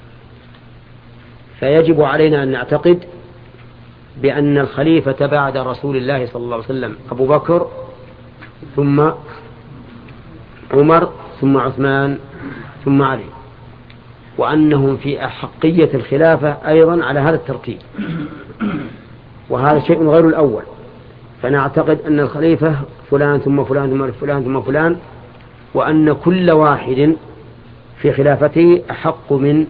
فيجب علينا أن نعتقد بأن الخليفة بعد رسول الله صلى الله عليه وسلم أبو بكر ثم عمر ثم عثمان ثم علي، وأنهم في أحقية الخلافة أيضا على هذا الترتيب، وهذا شيء غير الأول. فنعتقد أن الخليفة فلان ثم فلان ثم فلان ثم فلان، وأن كل واحد في خلافته أحق من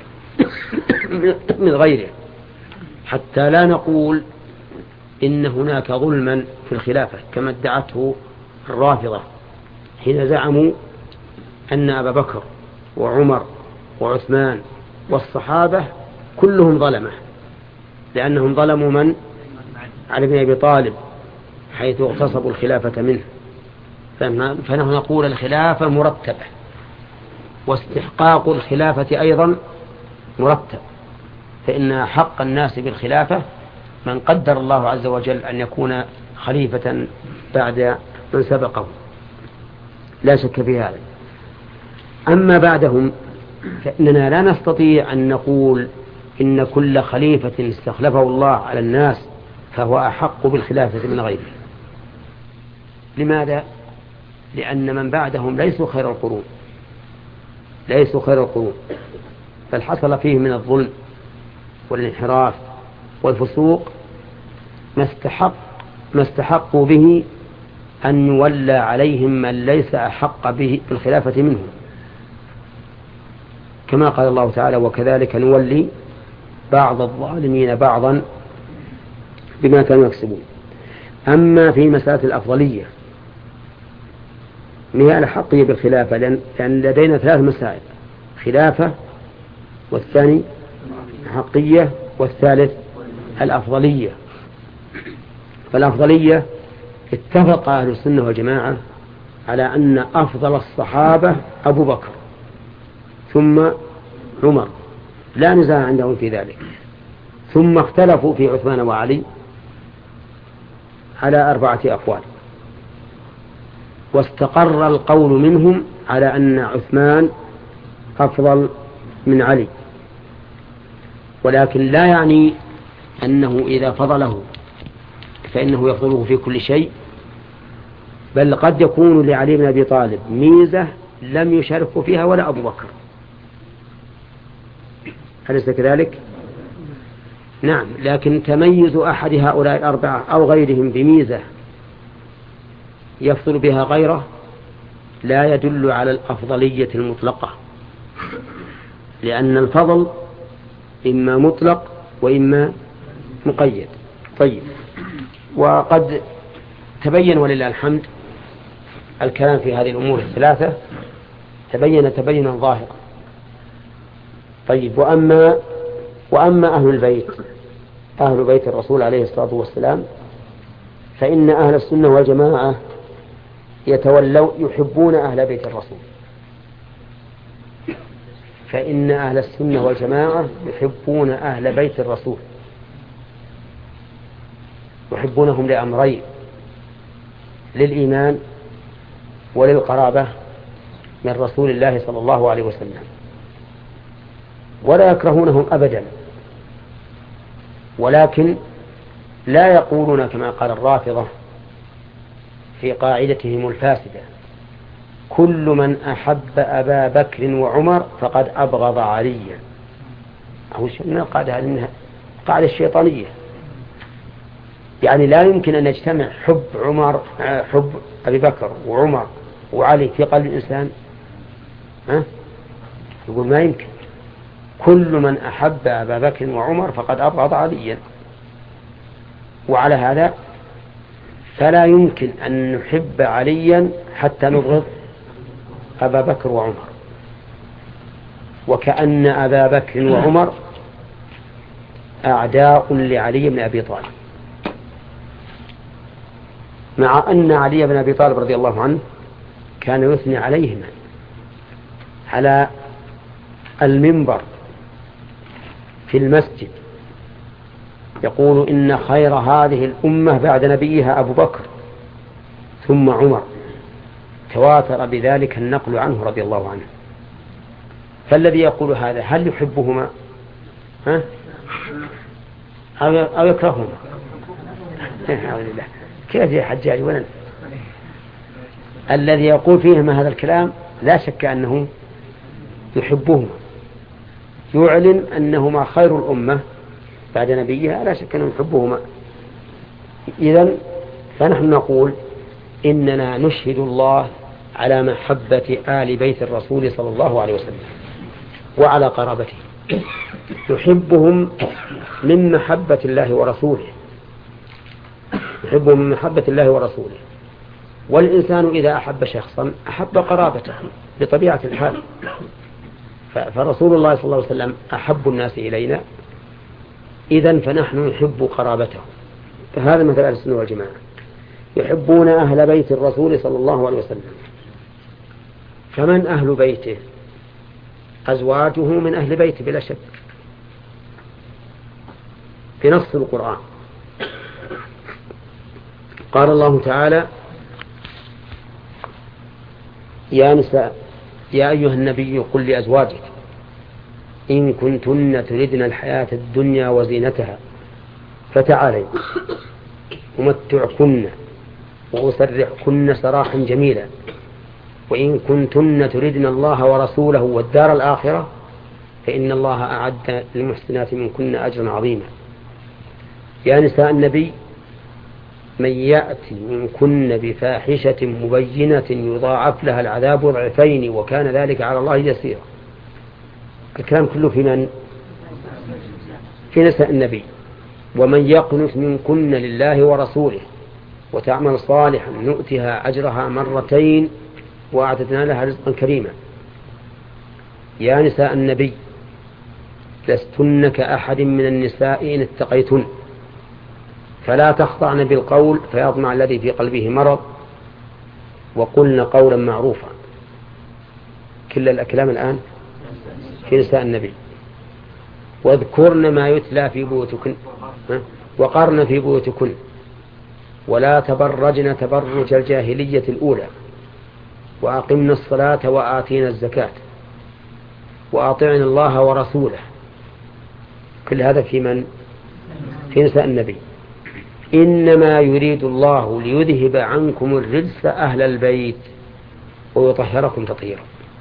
غيره، حتى لا نقول إن هناك ظلما في الخلافة كما ادعته الرافضة حين زعموا أن أبا بكر وعمر وعثمان والصحابة كلهم ظلمة، لأنهم ظلموا من؟ علي بن أبي طالب حيث اغتصبوا الخلافة منه. فنحن نقول الخلافة مرتبة، واستحقاق الخلافة أيضا مرتب، فإن حق الناس بالخلافة من قدر الله عز وجل أن يكون خليفة بعد من سبقه، لا شك في هذا. أما بعدهم فإننا لا نستطيع أن نقول إن كل خليفة استخلفه الله على الناس فهو أحق بالخلافة من غيره. لماذا؟ لأن من بعدهم ليسوا خير القرون، بل حصل فيه من الظلم والانحراف والفسوق ما استحقوا به أن يولى عليهم من ليس أحق به بالخلافة منهم، كما قال الله تعالى: وكذلك نولي بعض الظالمين بعضا بما كانوا يكسبون. أما في مسألة الأفضلية هي الأحقية بالخلافة، لأن لدينا 3 مسائل: خلافة، والثاني حقية، والثالث الأفضلية. فالأفضلية اتفق أهل السنة والجماعة على أن أفضل الصحابة أبو بكر ثم عمر، لا نزاع عندهم في ذلك. ثم اختلفوا في عثمان وعلي على 4 أقوال، واستقر القول منهم على أن عثمان أفضل من علي، ولكن لا يعني أنه إذا فضله فإنه يفضله في كل شيء، بل قد يكون لعلي بن أبي طالب ميزة لم يشارك فيها ولا أبو بكر. أليس كذلك؟ نعم، لكن تميز أحد هؤلاء 4 أو غيرهم بميزة يفضل بها غيره لا يدل على الأفضلية المطلقة، لأن الفضل إما مطلق وإما مقيد. طيب، وقد تبين ولله الحمد الكلام في هذه الأمور الثلاثة تبينا ظاهرا. طيب، وأما أهل بيت الرسول عليه الصلاة والسلام فإن أهل السنة والجماعة يحبون أهل بيت الرسول، فإن أهل السنة والجماعة يحبون أهل بيت الرسول، يحبونهم لأمرين: للإيمان وللقرابة من رسول الله صلى الله عليه وسلم، ولا يكرهونهم أبدا، ولكن لا يقولون كما قال الرافضة في قاعدتهم الفاسدة: كل من أحب أبا بكر وعمر فقد أبغض عليا. من القاعدة هذه قاعدة الشيطانية، يعني لا يمكن أن يجتمع حب أبي بكر وعمر وعلي في قلب الإنسان. يقول ما يمكن، كل من أحب أبا بكر وعمر فقد أبغض عليا. وعلى هذا فلا يمكن أن نحب عليا حتى نبغض أبا بكر وعمر، وكأن أبا بكر وعمر أعداء لعلي بن أبي طالب، مع أن علي بن أبي طالب رضي الله عنه كان يثني عليهما على المنبر في المسجد، يقول إن خير هذه الأمة بعد نبيها أبو بكر ثم عمر، تواتر بذلك النقل عنه رضي الله عنه. فالذي يقول هذا هل يحبهما أو يكرههما؟ كيف يا حجاج ولن؟ الذي يقول فيهما هذا الكلام لا شك أنه يحبهما، يعلن أنهما خير الأمة بعد نبيها، لا شك أنه يحبهما. إذن فنحن نقول إننا نشهد الله على محبة آل بيت الرسول صلى الله عليه وسلم وعلى قرابته، يحبهم من محبة الله ورسوله، يحبهم من محبة الله ورسوله. والإنسان إذا أحب شخصا أحب قرابته بطبيعة الحال، فرسول الله صلى الله عليه وسلم أحب الناس إلينا، إذن فنحن نحب قرابته. فهذا مثل أهل السنة والجماعة، يحبون أهل بيت الرسول صلى الله عليه وسلم. فمن أهل بيته؟ أزواجه من أهل بيته بلا شك بنص القرآن. قال الله تعالى: يا نساء يا أيها النبي قل لأزواجك إن كنتن تردن الحياة الدنيا وزينتها فتعالين أمتعكن وأسرحكن سراحا جميلا وإن كنتن تردن الله ورسوله والدار الآخرة فإن الله أعد للمحسنات منكن أجرا عظيما. يا نساء النبي من يأتي منكن بفاحشة مبينة يضاعف لها العذاب ضعفين وكان ذلك على الله يسيرا. الكلام كله في من؟ في نساء النبي. ومن يقنت منكن لله ورسوله وتعمل صالحا نؤتها أجرها مرتين وأعتدنا لها رزقا كريما. يا نساء النبي لستن كأحد من النساء إن اتقيتن فلا تخضعن بالقول فيطمع الذي في قلبه مرض وقلن قولا معروفا. كل الكلام الآن في نساء النبي. واذكرن ما يتلى في بيوتكن وقرن في بيوتكن ولا تبرجن تبرج الجاهلية الأولى وأقمنا الصلاة وآتينا الزكاة وأطعنا الله ورسوله. كل هذا في من؟ في نساء النبي. إنما يريد الله ليذهب عنكم الرجس أهل البيت ويطهركم تطهيرا.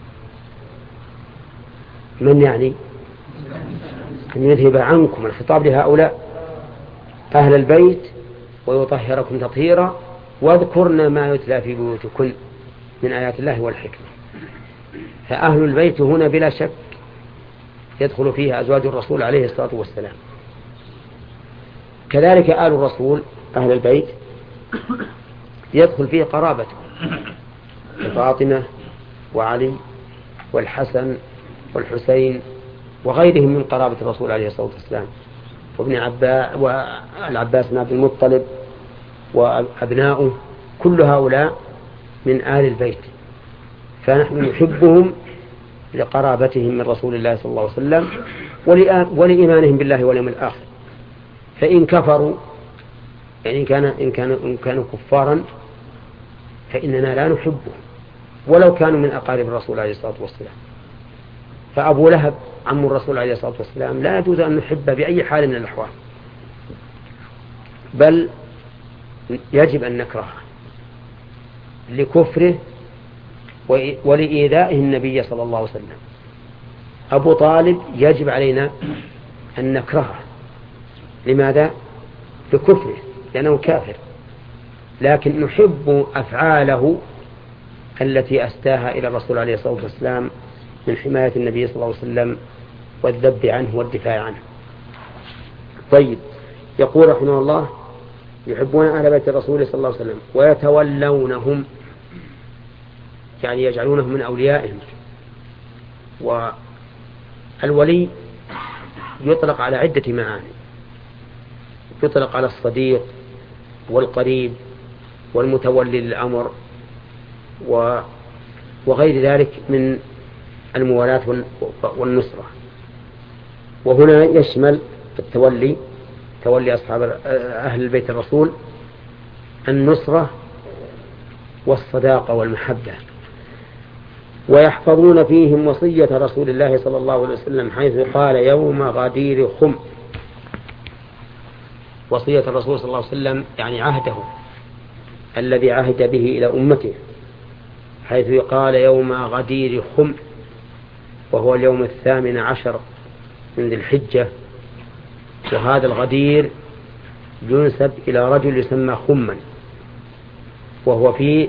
من يعني؟ أن يذهب عنكم، الخطاب لهؤلاء أهل البيت ويطهركم تطهيرا. واذكرن ما يتلى في بيوتكن من آيات الله والحكمة. فأهل البيت هنا بلا شك يدخل فيها أزواج الرسول عليه الصلاة والسلام. كذلك آل الرسول أهل البيت يدخل فيه قرابته فاطمة وعلي والحسن والحسين وغيرهم من قرابة الرسول عليه الصلاة والسلام والعباس بن عبد المطلب وأبناؤه. كل هؤلاء من آل البيت، فنحن نحبهم لقرابتهم من رسول الله صلى الله عليه وسلم ولإيمانهم بالله واليوم الآخر. فإن كفروا يعني إن كانوا كفارا فإننا لا نحبهم ولو كانوا من أقارب الرسول عليه الصلاة والسلام. فأبو لهب عم الرسول عليه الصلاة والسلام لا يجوز أن نحبه بأي حال من الأحوال، بل يجب أن نكرهه لكفره ولإيذائه النبي صلى الله عليه وسلم. أبو طالب يجب علينا أن نكرهه. لماذا؟ لكفره لأنه كافر، لكن نحب أفعاله التي أستاها إلى الرسول عليه الصلاة والسلام من حماية النبي صلى الله عليه وسلم والذب عنه والدفاع عنه. طيب، يقول رحمه الله يحبون أهل بيت الرسول صلى الله عليه وسلم ويتولونهم يعني يجعلونهم من أوليائهم. والولي يطلق على عدة معاني. يطلق على الصديق والقريب والمتولي للأمر وغير ذلك من الموالاة والنصرة. وهنا يشمل التولي، تولي أصحاب أهل البيت الرسول، النصرة والصداقة والمحبة. ويحفظون فيهم وصية رسول الله صلى الله عليه وسلم حيث قال يوم غدير خم. وصية الرسول صلى الله عليه وسلم يعني عهده الذي عهد به إلى أمته، حيث قال يوم غدير خم، وهو اليوم 18 من ذي الحجة. وهذا الغدير ينسب إلى رجل يسمى خما، وهو في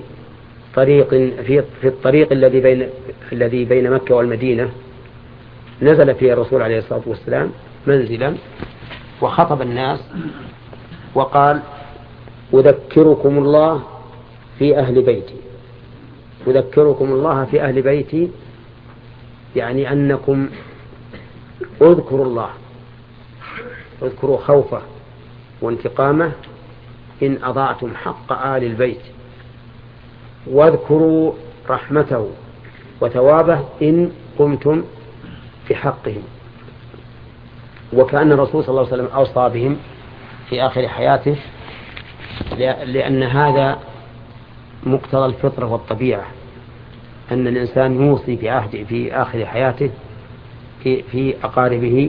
الطريق الذي بين مكة والمدينة. نزل فيه الرسول عليه الصلاة والسلام منزلا وخطب الناس وقال أذكركم الله في أهل بيتي. أذكركم الله في أهل بيتي يعني أنكم اذكروا الله، اذكروا خوفه وانتقامه إن أضعتم حق آل البيت، واذكروا رحمته وثوابه إن قمتم في حقهم. وكأن الرسول صلى الله عليه وسلم أوصى بهم في آخر حياته، لأن هذا مقتضى الفطرة والطبيعة، أن الإنسان يوصي بعهده في آخر حياته في أقاربه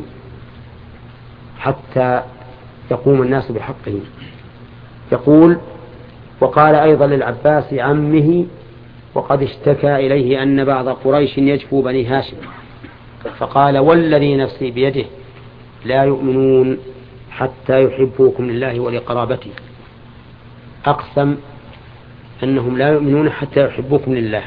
حتى يقوم الناس بحقه. يقول: وقال أيضا للعباس عمه وقد اشتكى إليه أن بعض قريش يجفو بني هاشم، فقال: والذي نفسي بيده لا يؤمنون حتى يحبوكم لله ولقرابته. أقسم أنهم لا يؤمنون حتى يحبوكم لله،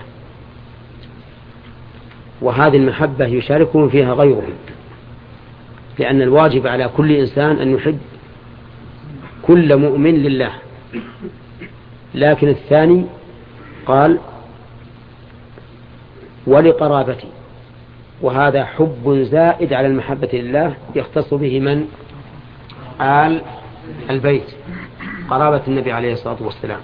وهذه المحبة يشاركهم فيها غيرهم، لأن الواجب على كل إنسان أن يحب كل مؤمن لله. لكن الثاني قال ولقرابتي، وهذا حب زائد على المحبة لله يختص به من؟ آل البيت، قرابة النبي عليه الصلاة والسلام.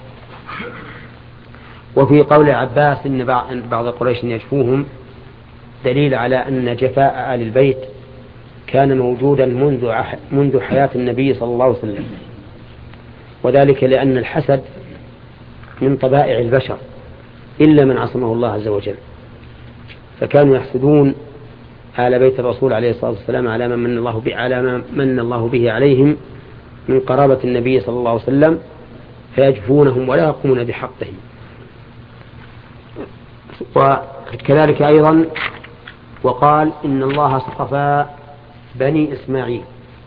وفي قول عباس إن بعض قريش يجفوهم دليل على أن جفاء آل البيت كان موجودا منذ حياة النبي صلى الله عليه وسلم، وذلك لأن الحسد من طبائع البشر إلا من عصمه الله عز وجل، فكانوا يحسدون آل بيت الرسول عليه الصلاة والسلام على ما من الله به عليهم من قرابة النبي صلى الله عليه وسلم، فيجفونهم ولا يقومون بحقهم. وكذلك أيضا وقال إن الله اصطفى بني إسماعيل،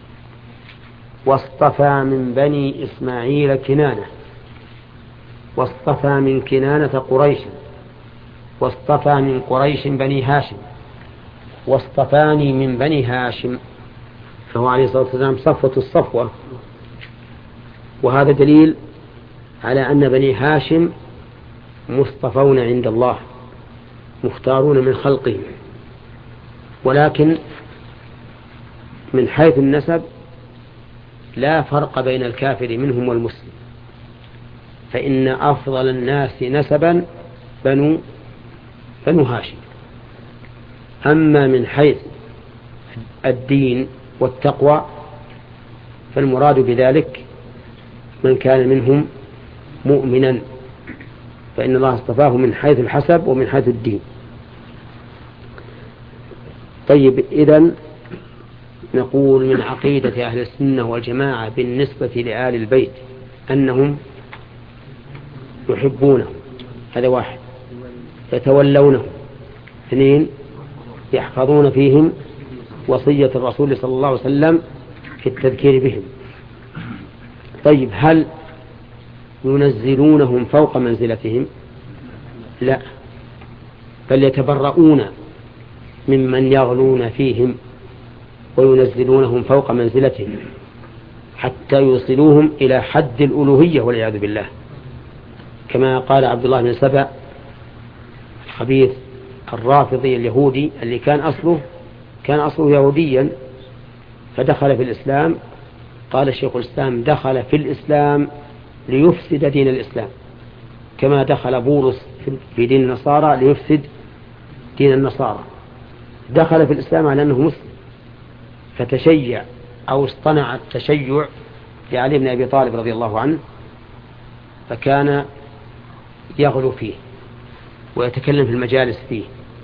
واصطفى من بني إسماعيل كنانة، واصطفى من كنانة قريش، واصطفى من قريش بني هاشم، واصطفاني من بني هاشم. فهو عليه الصلاة والسلام صفوة الصفوة، وهذا دليل على أن بني هاشم مصطفون عند الله، مختارون من خلقه. ولكن من حيث النسب لا فرق بين الكافر منهم والمسلم، فإن أفضل الناس نسبا بنو هاشم. أما من حيث الدين والتقوى فالمراد بذلك من كان منهم مؤمنا، فإن الله اصطفاه من حيث الحسب ومن حيث الدين. طيب، إذن نقول من عقيدة أهل السنة والجماعة بالنسبة لآل البيت أنهم يحبونه، هذا واحد، يتولونه، اثنين، يحفظون فيهم وصية الرسول صلى الله عليه وسلم في التذكير بهم. طيب، هل ينزلونهم فوق منزلتهم؟ لا، بل يتبرؤون ممن يغلون فيهم وينزلونهم فوق منزلتهم حتى يوصلوهم إلى حد الألوهية والعياذ بالله، كما قال عبد الله بن سبأ الخبيث الرافضي اليهودي اللي كان أصله يهوديا فدخل في الإسلام، قال الشيخ الإسلام دخل في الإسلام ليفسد دين الإسلام، كما دخل بولس في دين النصارى ليفسد دين النصارى. دخل في الإسلام على أنه مسلم، فتشيع أو اصطنع التشيع لعلي بن أبي طالب رضي الله عنه، فكان يغلو فيه ويتكلم في المجالس فيه،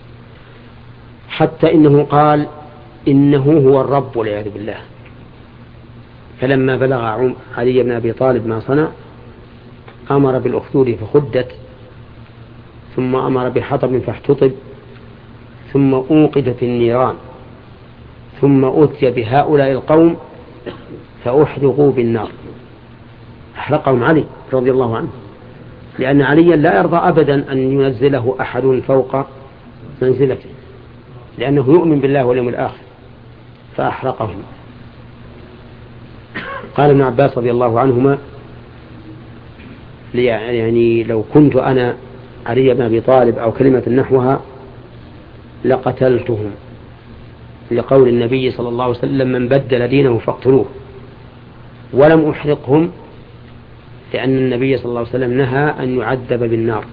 حتى إنه قال إنه هو الرب والعياذ بالله. فلما بلغ علي بن أبي طالب ما صنع أمر بالأخدود فخدت، ثم أمر بحطب فاحتطب، ثم أوقدت النيران، ثم أتي بهؤلاء القوم فأحرقوا بالنار. أحرقهم علي رضي الله عنه، لأن عليا لا يرضى أبدا أن ينزله أحد فوق منزلته، لأنه يؤمن بالله واليوم الآخر، فأحرقهم. قال ابن عباس رضي الله عنهما يعني لو كنت أنا علي بن أبي طالب أو كلمة نحوها لقتلتهم، لقول النبي صلى الله عليه وسلم من بدل دينه فاقتلوه، ولم أحرقهم لأن النبي صلى الله عليه وسلم نهى أن يعذب بالنار.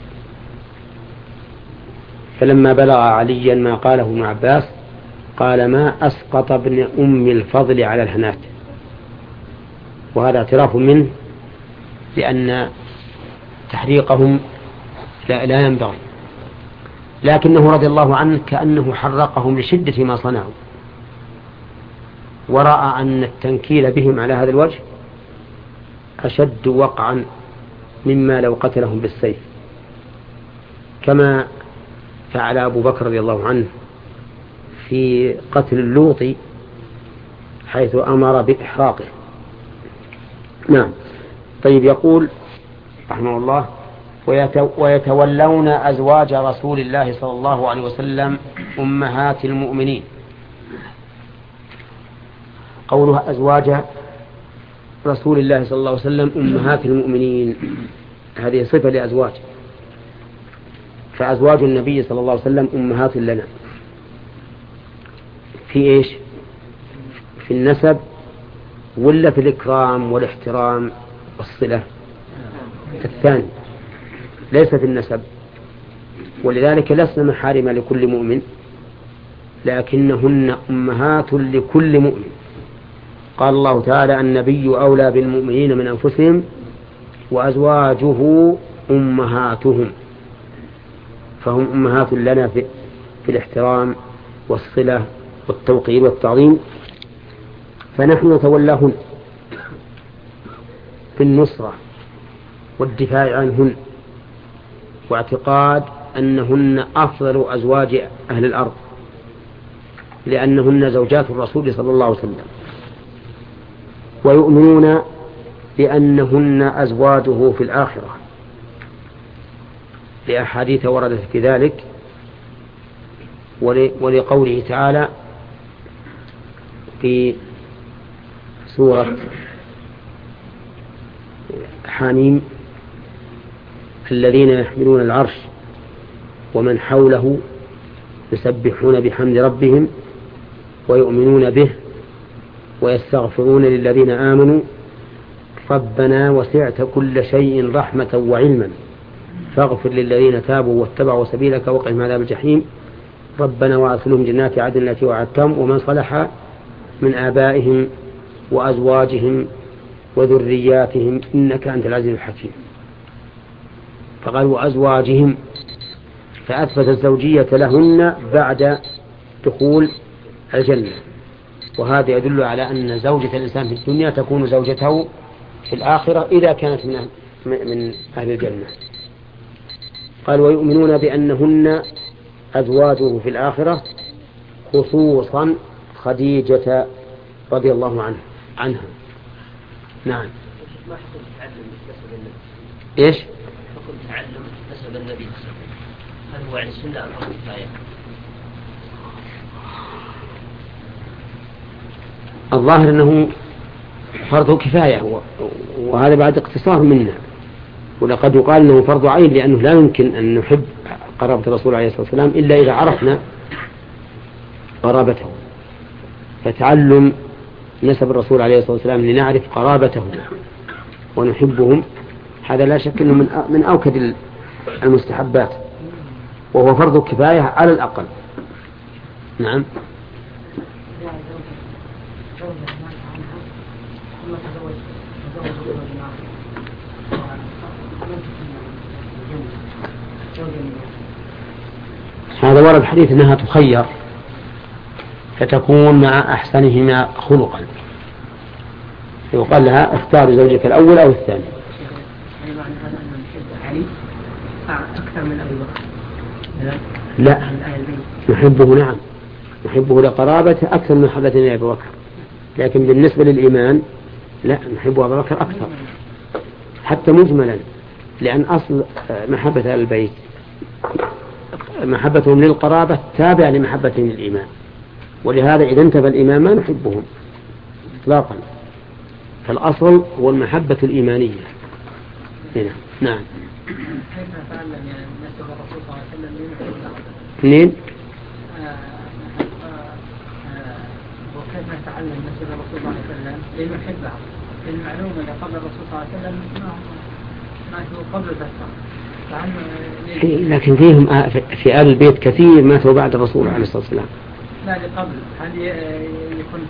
فلما بلغ عليا ما قاله ابن عباس قال ما أسقط ابن أم الفضل على الهنات، وهذا اعتراف منه لأن تحريقهم لا ينبغي، لكنه رضي الله عنه كأنه حرقهم لشدة ما صنعوا، ورأى أن التنكيل بهم على هذا الوجه أشد وقعا مما لو قتلهم بالسيف، كما فعل أبو بكر رضي الله عنه في قتل اللوط حيث أمر بإحراقه. نعم. طيب، يقول رحمه الله ويتولون أزواج رسول الله صلى الله عليه وسلم أمهات المؤمنين. قولها أزواج رسول الله صلى الله عليه وسلم أمهات المؤمنين، هذه صفة لأزواج، فأزواج النبي صلى الله عليه وسلم أمهات لنا في إيش؟ في النسب ولا في الإكرام والاحترام والصلة؟ الثاني، ليس في النسب، ولذلك لسنا محارم لكل مؤمن، لكنهن أمهات لكل مؤمن. قال الله تعالى النبي أولى بالمؤمنين من أنفسهم وأزواجه أمهاتهم، فهم أمهات لنا في الاحترام والصلة والتوقير والتعظيم، فنحن نتولاهن في النصرة والدفاع عنهن، واعتقاد أنهن أفضل أزواج أهل الأرض، لأنهن زوجات الرسول صلى الله عليه وسلم، ويؤمنون بأنهن أزواجه في الآخرة لأحاديث وردت في ذلك، ولقوله تعالى في سورة حميم الذين يحملون العرش ومن حوله يسبحون بحمد ربهم ويؤمنون به ويستغفرون للذين آمنوا ربنا وسعت كل شيء رحمة وعلما فاغفر للذين تابوا واتبعوا سبيلك وقهم عذاب الجحيم ربنا وأدخلهم جنات عدن التي وعدتهم ومن صلح من آبائهم وأزواجهم وذرياتهم إنك أنت العزيز الحكيم. فقالوا أزواجهم، فأثبت الزوجية لهن بعد دخول الجنة، وهذا يدل على أن زوجة الإنسان في الدنيا تكون زوجته في الآخرة إذا كانت من أهل الجنة. قال ويؤمنون بأنهن أزواجه في الآخرة، خصوصا خديجة رضي الله عنها. نعم. ما حكم تعلم نسب النبي؟ إيش؟ حكم تعلم نسب النبي، هل هو يعني سنة أم كفاية؟ الظاهر أنه فرض كفاية، وهذا بعد اقتصار منا، ولقد يقال أنه فرض عين، لأنه لا يمكن أن نحب قرابة الرسول عليه الصلاة والسلام إلا إذا عرفنا قرابته. فتعلم نسب الرسول عليه الصلاة والسلام لنعرف قرابته ونحبهم، هذا لا شك أنه من أوكد المستحبات، وهو فرض كفاية على الأقل. نعم. هذا ورد حديث أنها تخير فتكون مع أحسنهما خلقا، يقال لها اختار زوجك الأول أو الثاني. أكثر من أبي بكر؟ لا، نحبه، نعم نحبه لقرابته أكثر من محبتنا لأبي بكر، لكن بالنسبة للإيمان لا، نحب أبي بكر أكثر حتى مجملا، لأن أصل محبة أهل البيت محبتهم للقرابة تابعة لمحبتهم للإيمان، ولهذا إذا انتفى الإيمان ما نحبهم إطلاقا، فالأصل هو المحبة الإيمانية هنا. نعم. كيف نتعلم يعني نسب الرسول صلى الله عليه وسلم اثنين؟ وكيف نتعلم نسب الرسول صلى الله عليه وسلم لنحبه؟ المعلومة اللي قبل الرسول صلى الله عليه وسلم ما هو قبل البشر، لكن فيهم في آل البيت كثير ماتوا بعد الرسول عليه الصلاة والسلام. لا قبل، هل يكون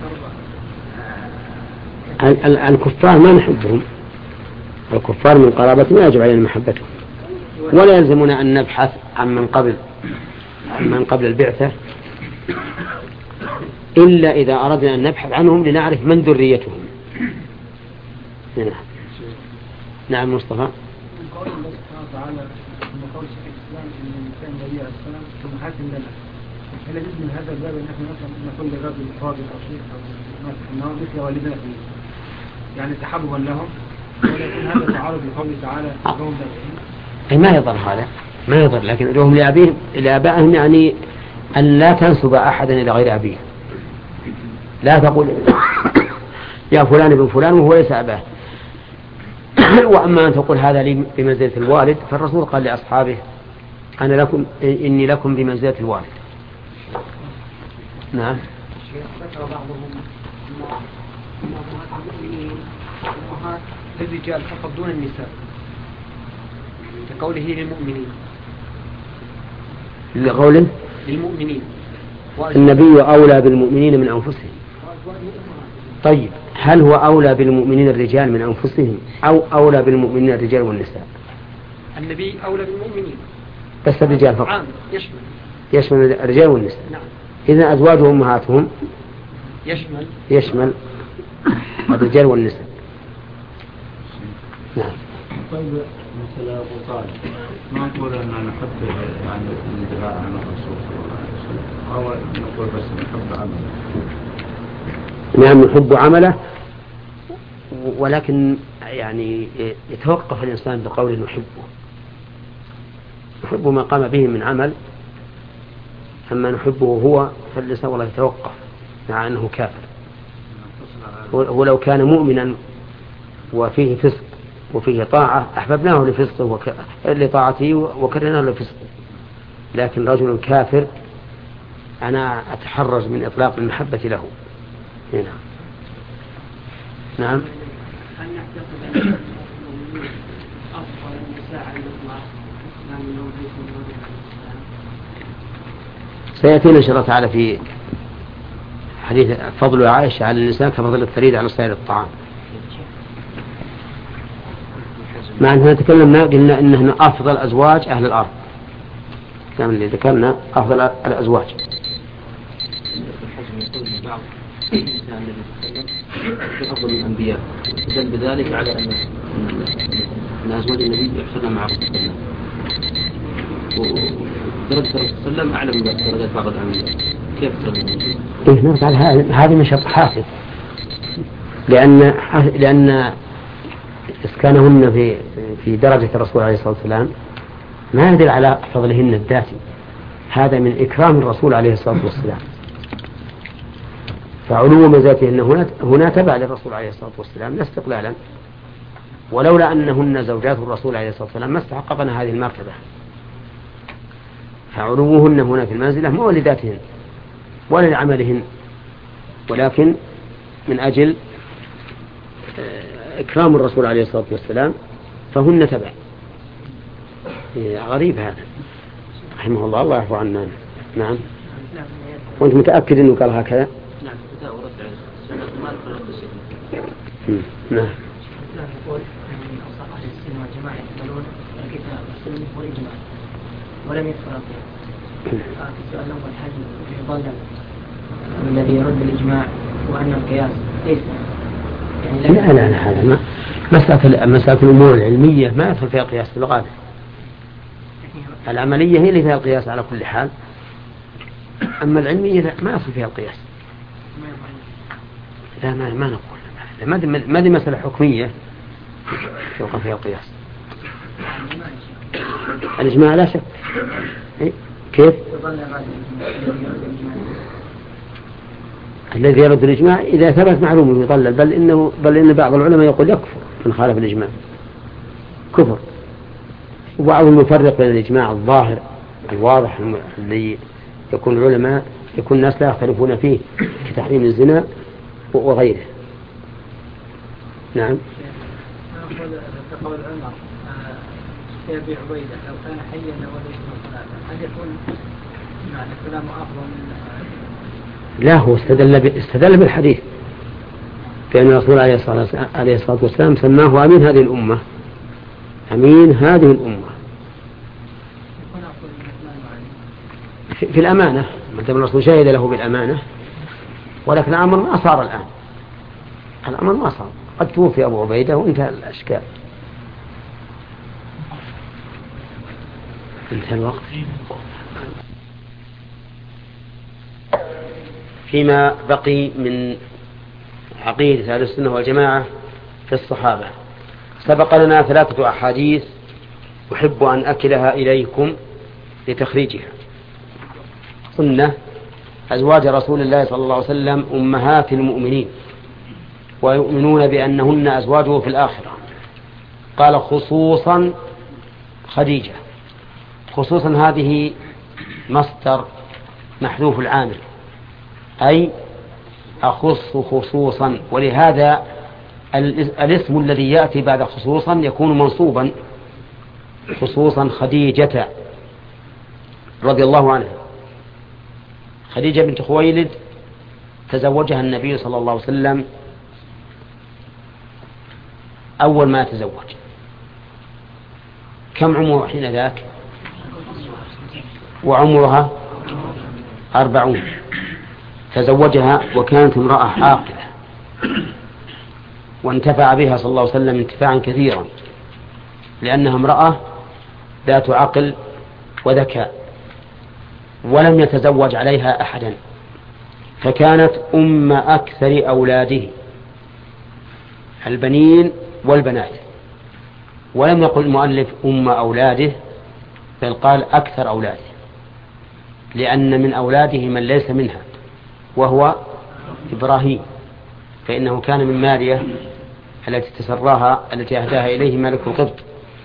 فرض؟ الكفار ما نحبهم، الكفار من قرابتنا يجب علينا محبتهم، ولا يلزمنا أن نبحث عن من قبل البعثة إلا إذا أردنا أن نبحث عنهم لنعرف من ذريتهم. نعم مصطفى. من قول الله سبحانه وتعالى من قول شيخ الإسلام إن الإنسان النبي عليه السلام ثم حاكم لنا، هل يجوز من هذا الباب أن نحن مثلا نقول لرجل فاضل أو شيخ أو أنه مثل والدنا فيه يعني تحببا لهم، ولكن هذا تعارض لقوله تعالى ادعوهم أي ما يضر هذا، ما يضر، لكن ادعوهم لآبائهم يعني أن لا تنسب أحدا إلى غير أبيه، لا تقول يا فلان ابن فلان وهو ليس أباه. وأما أن تقول هذا لي بمنزلة الوالد، فالرسول قال لأصحابه إني لكم بمنزلة الوالد. نعم. ذكر بعضهم أمهات الرجال فقط دون النساء كقوله للمؤمنين، لقوله للمؤمنين النبي أولى بالمؤمنين من أنفسهم. طيب هل هو أولى بالمؤمنين الرجال من أنفسهم أو أولى بالمؤمنين الرجال والنساء؟ النبي أولى بالمؤمنين بس الرجال فقط، عام يشمل الرجال والنساء. نعم. إذن أزواج أمهاتهم يشمل الرجال والنساء. نعم. طيب مثل أبو طالب ما نقول أن نحب يعني الدفاع عن الرسول صلى الله عليه وسلم، أو نقول بس نحب عمله؟ نعم نحب عمله، ولكن يعني يتوقف الإنسان بقول نحب ما قام به من عمل، أما نحبه هو فالإنسان والله يتوقف مع أنه كافر. ولو كان مؤمنا وفيه فسق وفيه طاعة أحببناه لفسقه لطاعته وكرهناه لفسقه، لكن رجل كافر أنا أتحرج من إطلاق المحبة له. هنا. نعم. سيأتينا إن شاء الله تعالى في حديث فضل عائشة على النساء كفضل الثريد على سائر الطعام. مع أننا تكلمنا قلنا إنهن أفضل أزواج أهل الأرض، كان اللي ذكرنا أفضل الأزواج. أفضل الأنبياء، دل بذلك على أن أزواج النبي يحصلن مع رسول الله، ودرجة الرسول صلى الله عليه وسلم أعلى من درجات بعض الأنبياء. كيف ترى هذه من شرط حافظ، لأن إسكانهن في درجة الرسول عليه الصلاة والسلام ما يدل على فضلهن الذاتي، هذا من إكرام الرسول عليه الصلاة والسلام، فعلو مزاتهن هنا تبع للرسول عليه الصلاة والسلام لا استقلالا، ولولا أنهن زوجات الرسول عليه الصلاة والسلام ما استحققن هذه المرتبة، فعلوهن هنا في المنزلة مو لذاتهن ولا لعملهن، ولكن من أجل إكرام الرسول عليه الصلاة والسلام فهن تبع. غريب هذا رحمه الله، الله يعفو عنا. نعم. وأنت متأكد أنه قال هكذا؟ نعم. نعم. يقول من أوصاف أهل السنة والجماعة يقبلون الكتاب والسنة والإجماع ولم يذكر القياس. السؤال الأول هل يضلل الذي يرد الإجماع وأن القياس ليس يعني لا هذا ما مسألة الأمور العلمية ما يدخل فيها القياس في الغالب. العملية هي اللي فيها القياس على كل حال، أما العلمية لا ما يدخل فيها القياس. لا ما نقول ما دي مسألة حكمية يوقع فيها القياس. الإجماع لا شك. كيف؟ الذي يرد الإجماع إذا ثبت معلوم يضلل، بل إن بعض العلماء يقول يكفر من خالف الإجماع كفر، وبعضهم يفرق بين الإجماع الظاهر الواضح الذي يكون العلماء يكون الناس لا يختلفون فيه كتحريم الزنا وغيره. نعم. قول عمر في أبي عبيدة لو كان حيا لوليت صلاته، هل يكون معنى كلامه أفضل من لا، هو استدل بالحديث بأن الرسول عليه الصلاة والسلام سماه أمين هذه الأمة، أمين هذه الأمة في الأمانة، مدام الرسول شهد له بالأمانة. ولكن الأمر ما صار الآن، الأمر ما صار، قد توفي أبو عبيدة وانتهى الأشكال، انتهى الوقت. فيما بقي من عقيدة أهل السنة والجماعة في الصحابة، سبق لنا 3 أحاديث أحب أن أكلها إليكم لتخريجها. قلنا أزواج رسول الله صلى الله عليه وسلم أمهات المؤمنين ويؤمنون بأنهن أزواجه في الآخرة. قال خصوصا خديجة. خصوصا هذه مصدر محذوف العامل، أي أخص خصوصا، ولهذا الاسم الذي يأتي بعد خصوصا يكون منصوبا. خصوصا خديجة رضي الله عنها. خديجة بنت خويلد تزوجها النبي صلى الله عليه وسلم أول ما تزوج. كم عمره حين ذاك؟ وعمرها 40. تزوجها وكانت امرأة عاقلة، وانتفع بها صلى الله عليه وسلم انتفاعا كثيرا، لأنها امرأة ذات عقل وذكاء، ولم يتزوج عليها أحدا، فكانت أم أكثر أولاده البنين والبنات. ولم يقل المؤلف أم أولاده، بل قال أكثر أولاده، لأن من أولاده من ليس منها وهو إبراهيم، فإنه كان من ماريا التي تسراها التي أهداها إليه ملك القبط.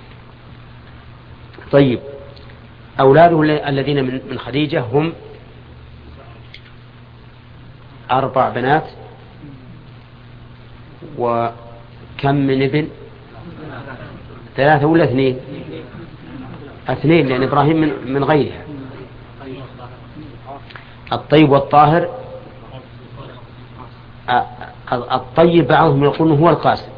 طيب، أولاده الذين من خديجة هم 4 بنات، وكم من ابن؟ 3 ولا 2؟ 2، لأن إبراهيم من غيرها. الطيب والطاهر. الطيب بعضهم يقول هو القاسم،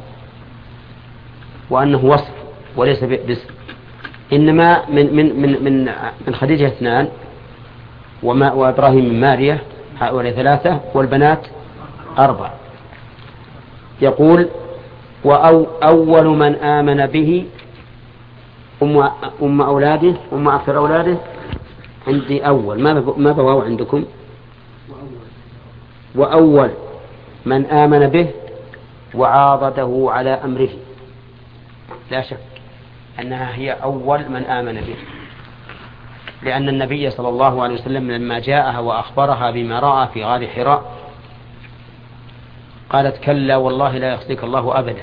وأنه وصف وليس باسم، إنما من خديجة 2 وإبراهيم من ماريا، هؤلاء 3، والبنات 4. يقول وأول من آمن به أم أولاده، أم أكثر أولاده. عندي أول، ما بواو عندكم؟ وأول من آمن به وعاضده على أمره. لا شك أنها هي أول من آمن به، لأن النبي صلى الله عليه وسلم لما جاءها وأخبرها بما رأى في غار حراء قالت كلا والله لا يخزيك الله أبدا،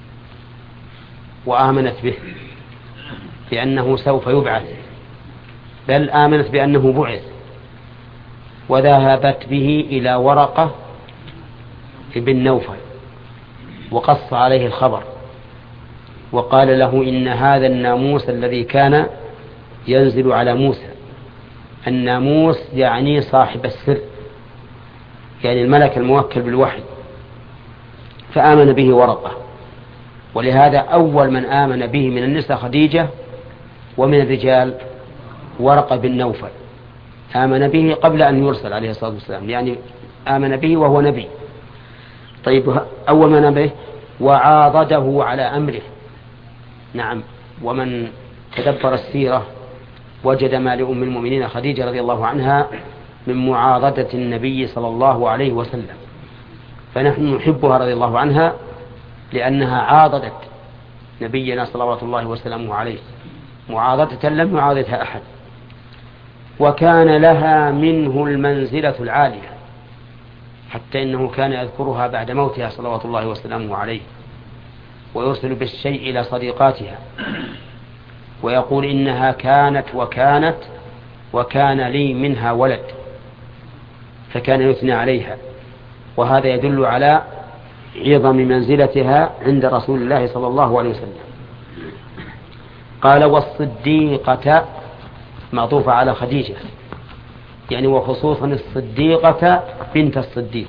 وآمنت به بأنه سوف يبعث، بل آمنت بأنه بعث، وذهبت به إلى ورقة بن نوفل وقص عليه الخبر وقال له إن هذا الناموس الذي كان ينزل على موسى، الناموس يعني صاحب السر، يعني الملك الموكل بالوحي، فآمن به ورقة. ولهذا أول من آمن به من النساء خديجة، ومن الرجال ورقة بن نوفل آمن به قبل أن يرسل عليه الصلاة والسلام، يعني آمن به وهو نبي. طيب أول من آمن به وعاضده على أمره. نعم، ومن تدبر السيرة وجد ما لأم المؤمنين خديجة رضي الله عنها من معاضدة النبي صلى الله عليه وسلم، فنحن نحبها رضي الله عنها لأنها عاضدت نبينا صلوات الله وسلامه عليه معاضدة لم يعاضدها أحد، وكان لها منه المنزلة العالية، حتى إنه كان يذكرها بعد موتها صلوات الله وسلامه عليه، ويرسل بالشيء إلى صديقاتها ويقول إنها كانت وكان لي منها ولد، فكان يثنى عليها. وهذا يدل على عظم منزلتها عند رسول الله صلى الله عليه وسلم. قال والصديقة معطوفة على خديجة، يعني وخصوصا الصديقة بنت الصديق.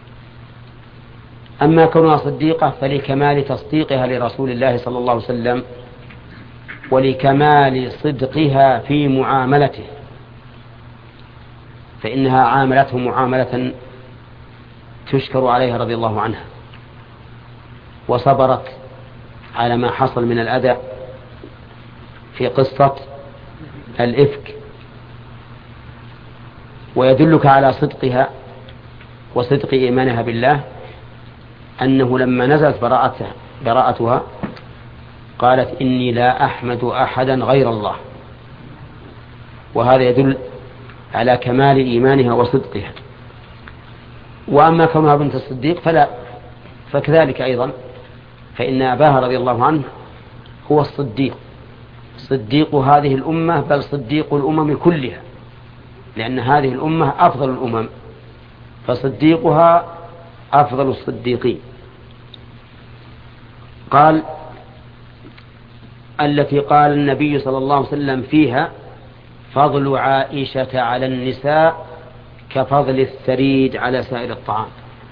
أما كونها صديقة فلكمال تصديقها لرسول الله صلى الله عليه وسلم ولكمال صدقها في معاملته، فإنها عاملته معاملة تشكر عليها رضي الله عنها، وصبرت على ما حصل من الأذى في قصة الإفك. ويدلك على صدقها وصدق إيمانها بالله أنه لما نزلت براءتها قالت إني لا أحمد أحدا غير الله، وهذا يدل على كمال إيمانها وصدقها. وأما كونها بنت الصديق فكذلك أيضا، فإن أباها رضي الله عنه هو الصديق، صديق هذه الأمة، بل صديق الأمم كلها، لأن هذه الأمة أفضل الأمم، فصديقها أفضل الصديقين. قال التي قال النبي صلى الله عليه وسلم فيها فضل عائشة على النساء كفضل الثريد على سائر الطعام.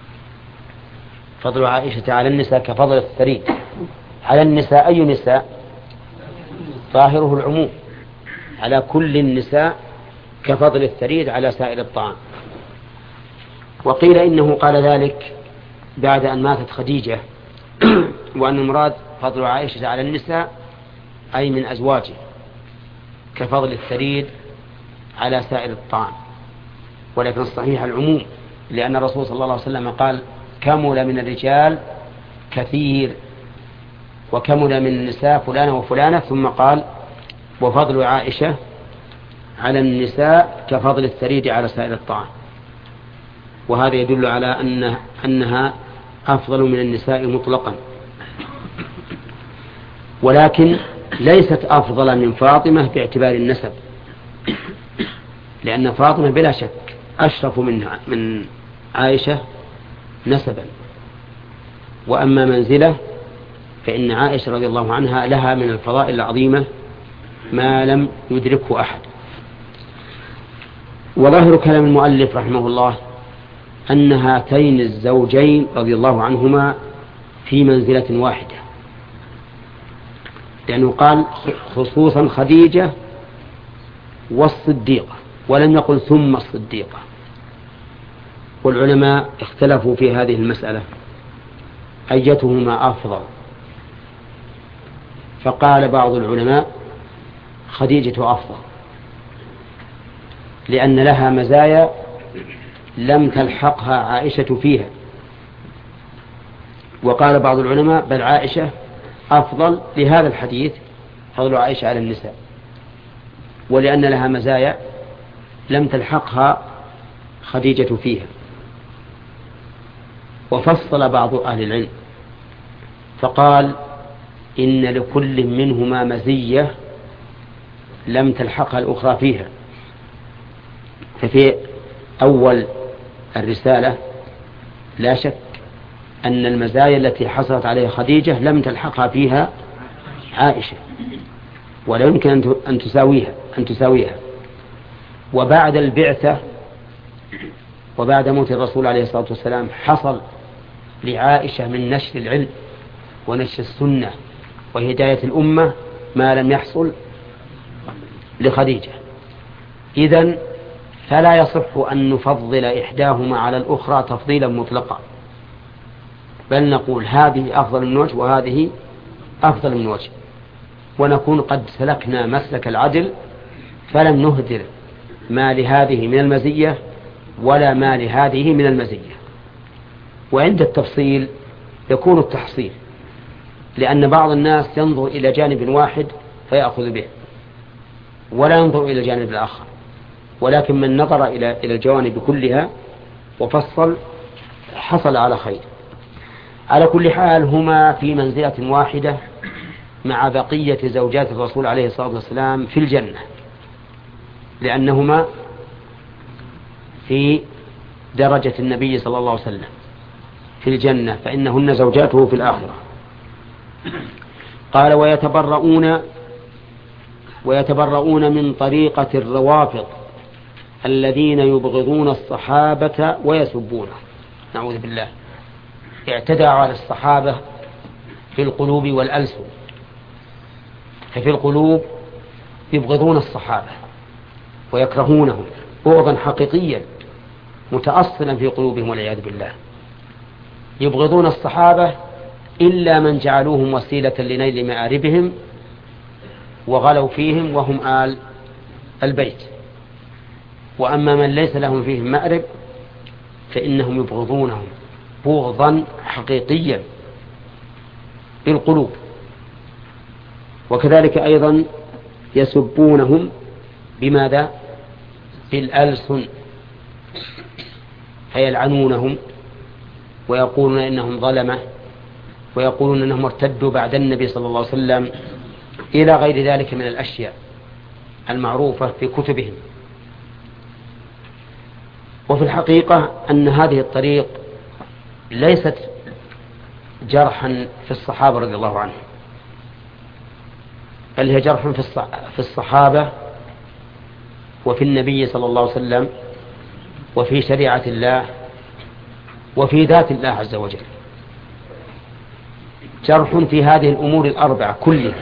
فضل عائشة على النساء كفضل الثريد على النساء. أي نساء؟ ظاهره العموم، على كل النساء كفضل الثريد على سائر الطعام. وقيل إنه قال ذلك بعد أن ماتت خديجة، وأن المراد فضل عائشة على النساء أي من أزواجه كفضل الثريد على سائر الطعام. ولكن الصحيح العموم، لأن الرسول صلى الله عليه وسلم قال كمل من الرجال كثير وكمل من النساء فلانة وفلانة، ثم قال وفضل عائشة على النساء كفضل الثريد على سائر الطعام. وهذا يدل على أنها أفضل من النساء مطلقا، ولكن ليست أفضل من فاطمة باعتبار النسب، لأن فاطمة بلا شك أشرف من عائشة نسبا. وأما منزلة فإن عائشة رضي الله عنها لها من الفضائل العظيمة ما لم يدركه أحد. وظاهر كلام المؤلف رحمه الله أن هاتين الزوجين رضي الله عنهما في منزلة واحدة، لأنه قال خصوصا خديجة والصديقة ولم يقل ثم الصديقة. والعلماء اختلفوا في هذه المسألة أيتهما أفضل، فقال بعض العلماء خديجة أفضل لأن لها مزايا لم تلحقها عائشة فيها. وقال بعض العلماء بل عائشة أفضل لهذا الحديث فضل عائشة على النساء، ولأن لها مزايا لم تلحقها خديجة فيها. وفصل بعض أهل العلم فقال إن لكل منهما مزية لم تلحقها الأخرى فيها. ففي أول الرسالة لا شك أن المزايا التي حصلت عليها خديجة لم تلحقها فيها عائشة، ولا يمكن أن تساويها. وبعد البعثة وبعد موت الرسول عليه الصلاة والسلام حصل لعائشة من نشر العلم ونشر السنة وهداية الأمة ما لم يحصل لخديجة. إذن فلا يصح أن نفضل إحداهما على الأخرى تفضيلا مطلقا، بل نقول هذه أفضل من وجه وهذه أفضل من وجه، ونكون قد سلكنا مسلك العدل فلم نهدر ما لهذه من المزية ولا ما لهذه من المزية. وعند التفصيل يكون التحصيل، لأن بعض الناس ينظر إلى جانب واحد فيأخذ به ولا ينظر إلى الجانب الآخر، ولكن من نظر إلى الجوانب كلها وفصل حصل على خير. على كل حال هما في منزلة واحدة مع بقية زوجات الرسول عليه الصلاة والسلام في الجنة، لأنهما في درجة النبي صلى الله عليه وسلم في الجنة، فإنهن زوجاته في الآخرة. قال ويتبرؤون من طريقة الروافض الذين يبغضون الصحابة ويسبونه، نعوذ بالله. اعتدى على الصحابة في القلوب والألسن، ففي القلوب يبغضون الصحابة ويكرهونهم بغضا حقيقيا متأصلا في قلوبهم والعياذ بالله. يبغضون الصحابة إلا من جعلوهم وسيلة لنيل مآربهم وغلوا فيهم وهم آل البيت، وأما من ليس لهم فيهم مأرب فإنهم يبغضونهم بغضا حقيقيا بالقلوب. وكذلك أيضا يسبونهم بماذا؟ بالألسن، فيلعنونهم ويقولون إنهم ظلمة ويقولون إنهم ارتدوا بعد النبي صلى الله عليه وسلم إلى غير ذلك من الأشياء المعروفة في كتبهم. وفي الحقيقة أن هذه الطريق ليست جرحا في الصحابة رضي الله عنهم، بل هي جرح في الصحابة وفي النبي صلى الله عليه وسلم وفي شريعة الله وفي ذات الله عز وجل، جرح في هذه الأمور الأربعة كلها.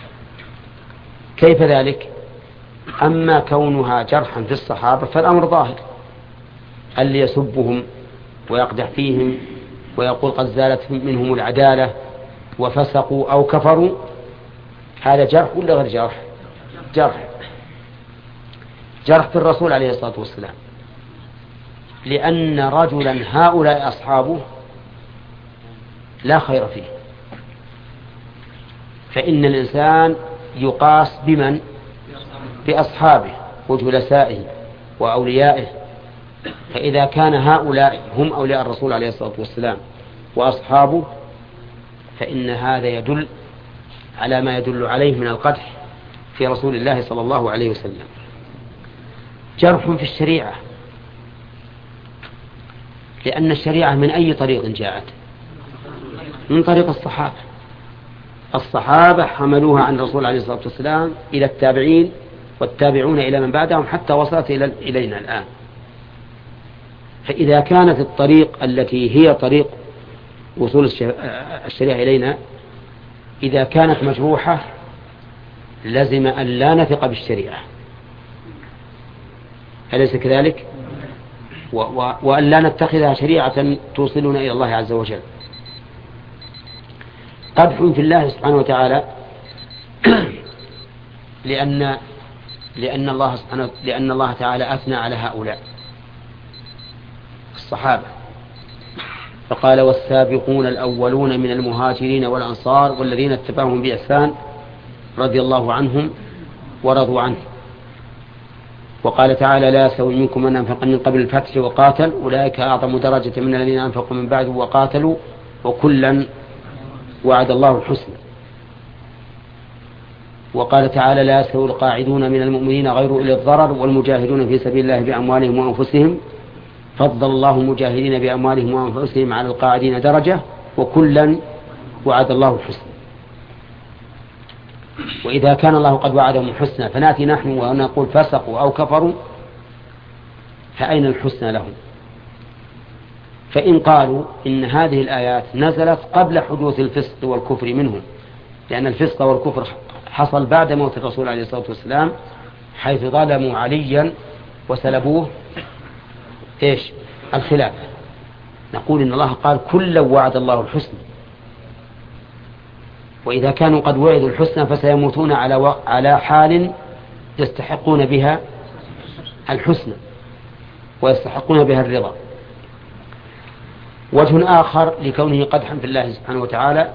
كيف ذلك؟ أما كونها جرحا في الصحابة فالأمر ظاهر، اللي يسبهم ويقدح فيهم ويقول قد زالت منهم العدالة وفسقوا أو كفروا، هذا جرح ولا غير جرح؟ جرح في الرسول عليه الصلاة والسلام، لأن رجلا هؤلاء أصحابه لا خير فيه. فإن الإنسان يقاس بمن؟ بأصحابه وجلسائه وأوليائه. فإذا كان هؤلاء هم أولياء الرسول عليه الصلاة والسلام وأصحابه فإن هذا يدل على ما يدل عليه من القدح في رسول الله صلى الله عليه وسلم. جرح في الشريعة، لأن الشريعة من أي طريق جاءت؟ من طريق الصحابة. الصحابة حملوها عن الرسول عليه الصلاة والسلام إلى التابعين والتابعون إلى من بعدهم حتى وصلت إلينا الآن. فإذا كانت الطريق التي هي طريق وصول الشريعة إلينا إذا كانت مجروحة لازم أن لا نثق بالشريعة، أليس كذلك؟ وأن لا نتخذها شريعة توصلنا إلى الله عز وجل. قدح في الله سبحانه وتعالى لأن الله تعالى أثنى على هؤلاء الصحابة فقال والسابقون الأولون من المهاجرين والأنصار والذين اتبعهم بإحسان رضي الله عنهم ورضوا عنه. وقال تعالى لا يستوي منكم من أنفق من قبل الفتح وقاتل أولئك أعظم درجة من الذين أنفقوا من بعد وقاتلوا وكلا وعد الله الحسنى. وقال تعالى لا يستوي القاعدون من المؤمنين غير أولي الضرر والمجاهدون في سبيل الله بأموالهم وأنفسهم فضل الله المجاهدين بأموالهم وأنفسهم على القاعدين درجة وكلا وعد الله الحسنى. وإذا كان الله قد وعدهم الحسنى فنأتي نحن ونقول فسقوا أو كفروا، فأين الحسنى لهم؟ فإن قالوا إن هذه الآيات نزلت قبل حدوث الفسق والكفر منهم، لأن الفسق والكفر حصل بعد موت الرسول عليه الصلاة والسلام، حيث ظلموا عليا وسلبوه الخلافة. نقول إن الله قال كلا وعد الله الحسنى، وإذا كانوا قد وعدوا الحسنى فسيموتون على حال يستحقون بها الحسنى ويستحقون بها الرضا. وجه آخر لكونه قدحا في الله سبحانه وتعالى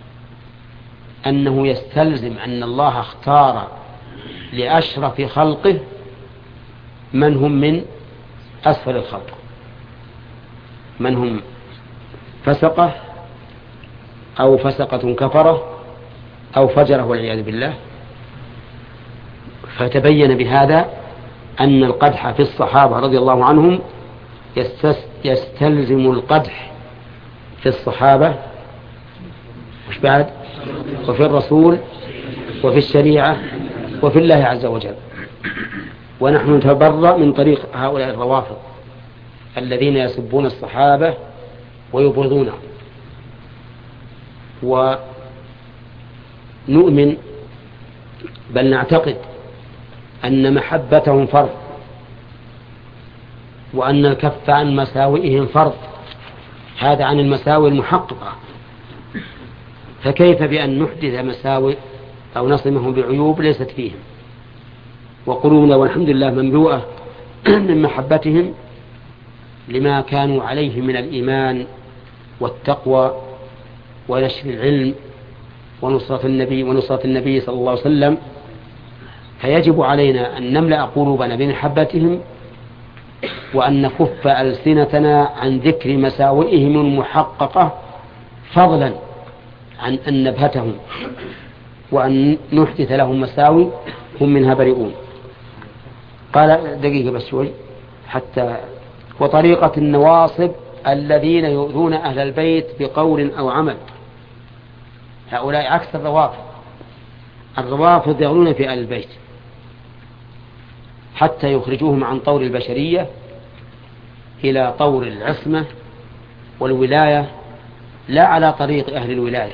أنه يستلزم أن الله اختار لأشرف خلقه من هم من أسفل الخلق، من هم فسقة أو فسقة كفرة أو فجرة والعياذ بالله. فتبين بهذا أن القدح في الصحابة رضي الله عنهم يستلزم القدح في الصحابة مش بعد وفي الرسول وفي الشريعة وفي الله عز وجل. ونحن نتبرأ من طريق هؤلاء الروافض الذين يسبون الصحابة ويبغضونهم، ونؤمن بل نعتقد أن محبتهم فرض، وأن الكف عن مساوئهم فرض، هذا عن المساوئ المحققة. فكيف بأن نحدث مساوئ أو نصمهم بعيوب ليست فيهم؟ وقلوبنا والحمد لله مملوءة من محبتهم لما كانوا عليه من الإيمان والتقوى ونشر العلم ونصرة النبي صلى الله عليه وسلم. فيجب علينا أن نملأ قلوبنا بمحبتهم، وأن نكف ألسنتنا عن ذكر مساوئهم المحققة، فضلا عن أن نبهتهم وأن نحدث لهم مساوي هم منها بريئون. قال دقيقة بس شوي حتى. وطريقة النواصب الذين يؤذون أهل البيت بقول أو عمل، هؤلاء عكس الروافض. الروافض يغلون في أهل البيت حتى يخرجوهم عن طور البشرية إلى طور العصمة والولاية، لا على طريق أهل الولاية،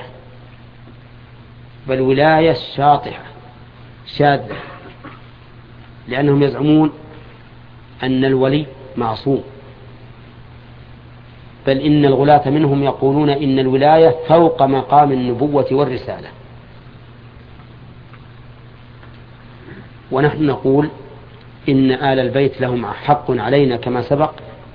بل ولاية شاطحة شاذة، لأنهم يزعمون أن الولي معصوم، بل إن الغلاة منهم يقولون إن الولاية فوق مقام النبوة والرسالة. ونحن نقول إن آل البيت لهم حق علينا كما سبق،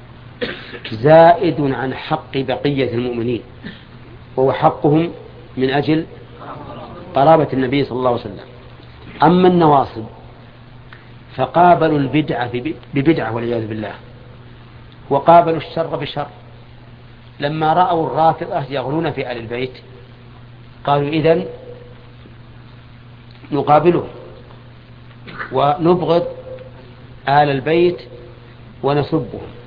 زائد عن حق بقية المؤمنين، وهو حقهم من أجل قرابة النبي صلى الله عليه وسلم. أما النواصب فقابلوا البدعة ببدعة والعياذ بالله، وقابلوا الشر بشر. لما رأوا الرافضة يغلون في آل البيت قالوا إذن نقابله ونبغض آل البيت ونسبهم.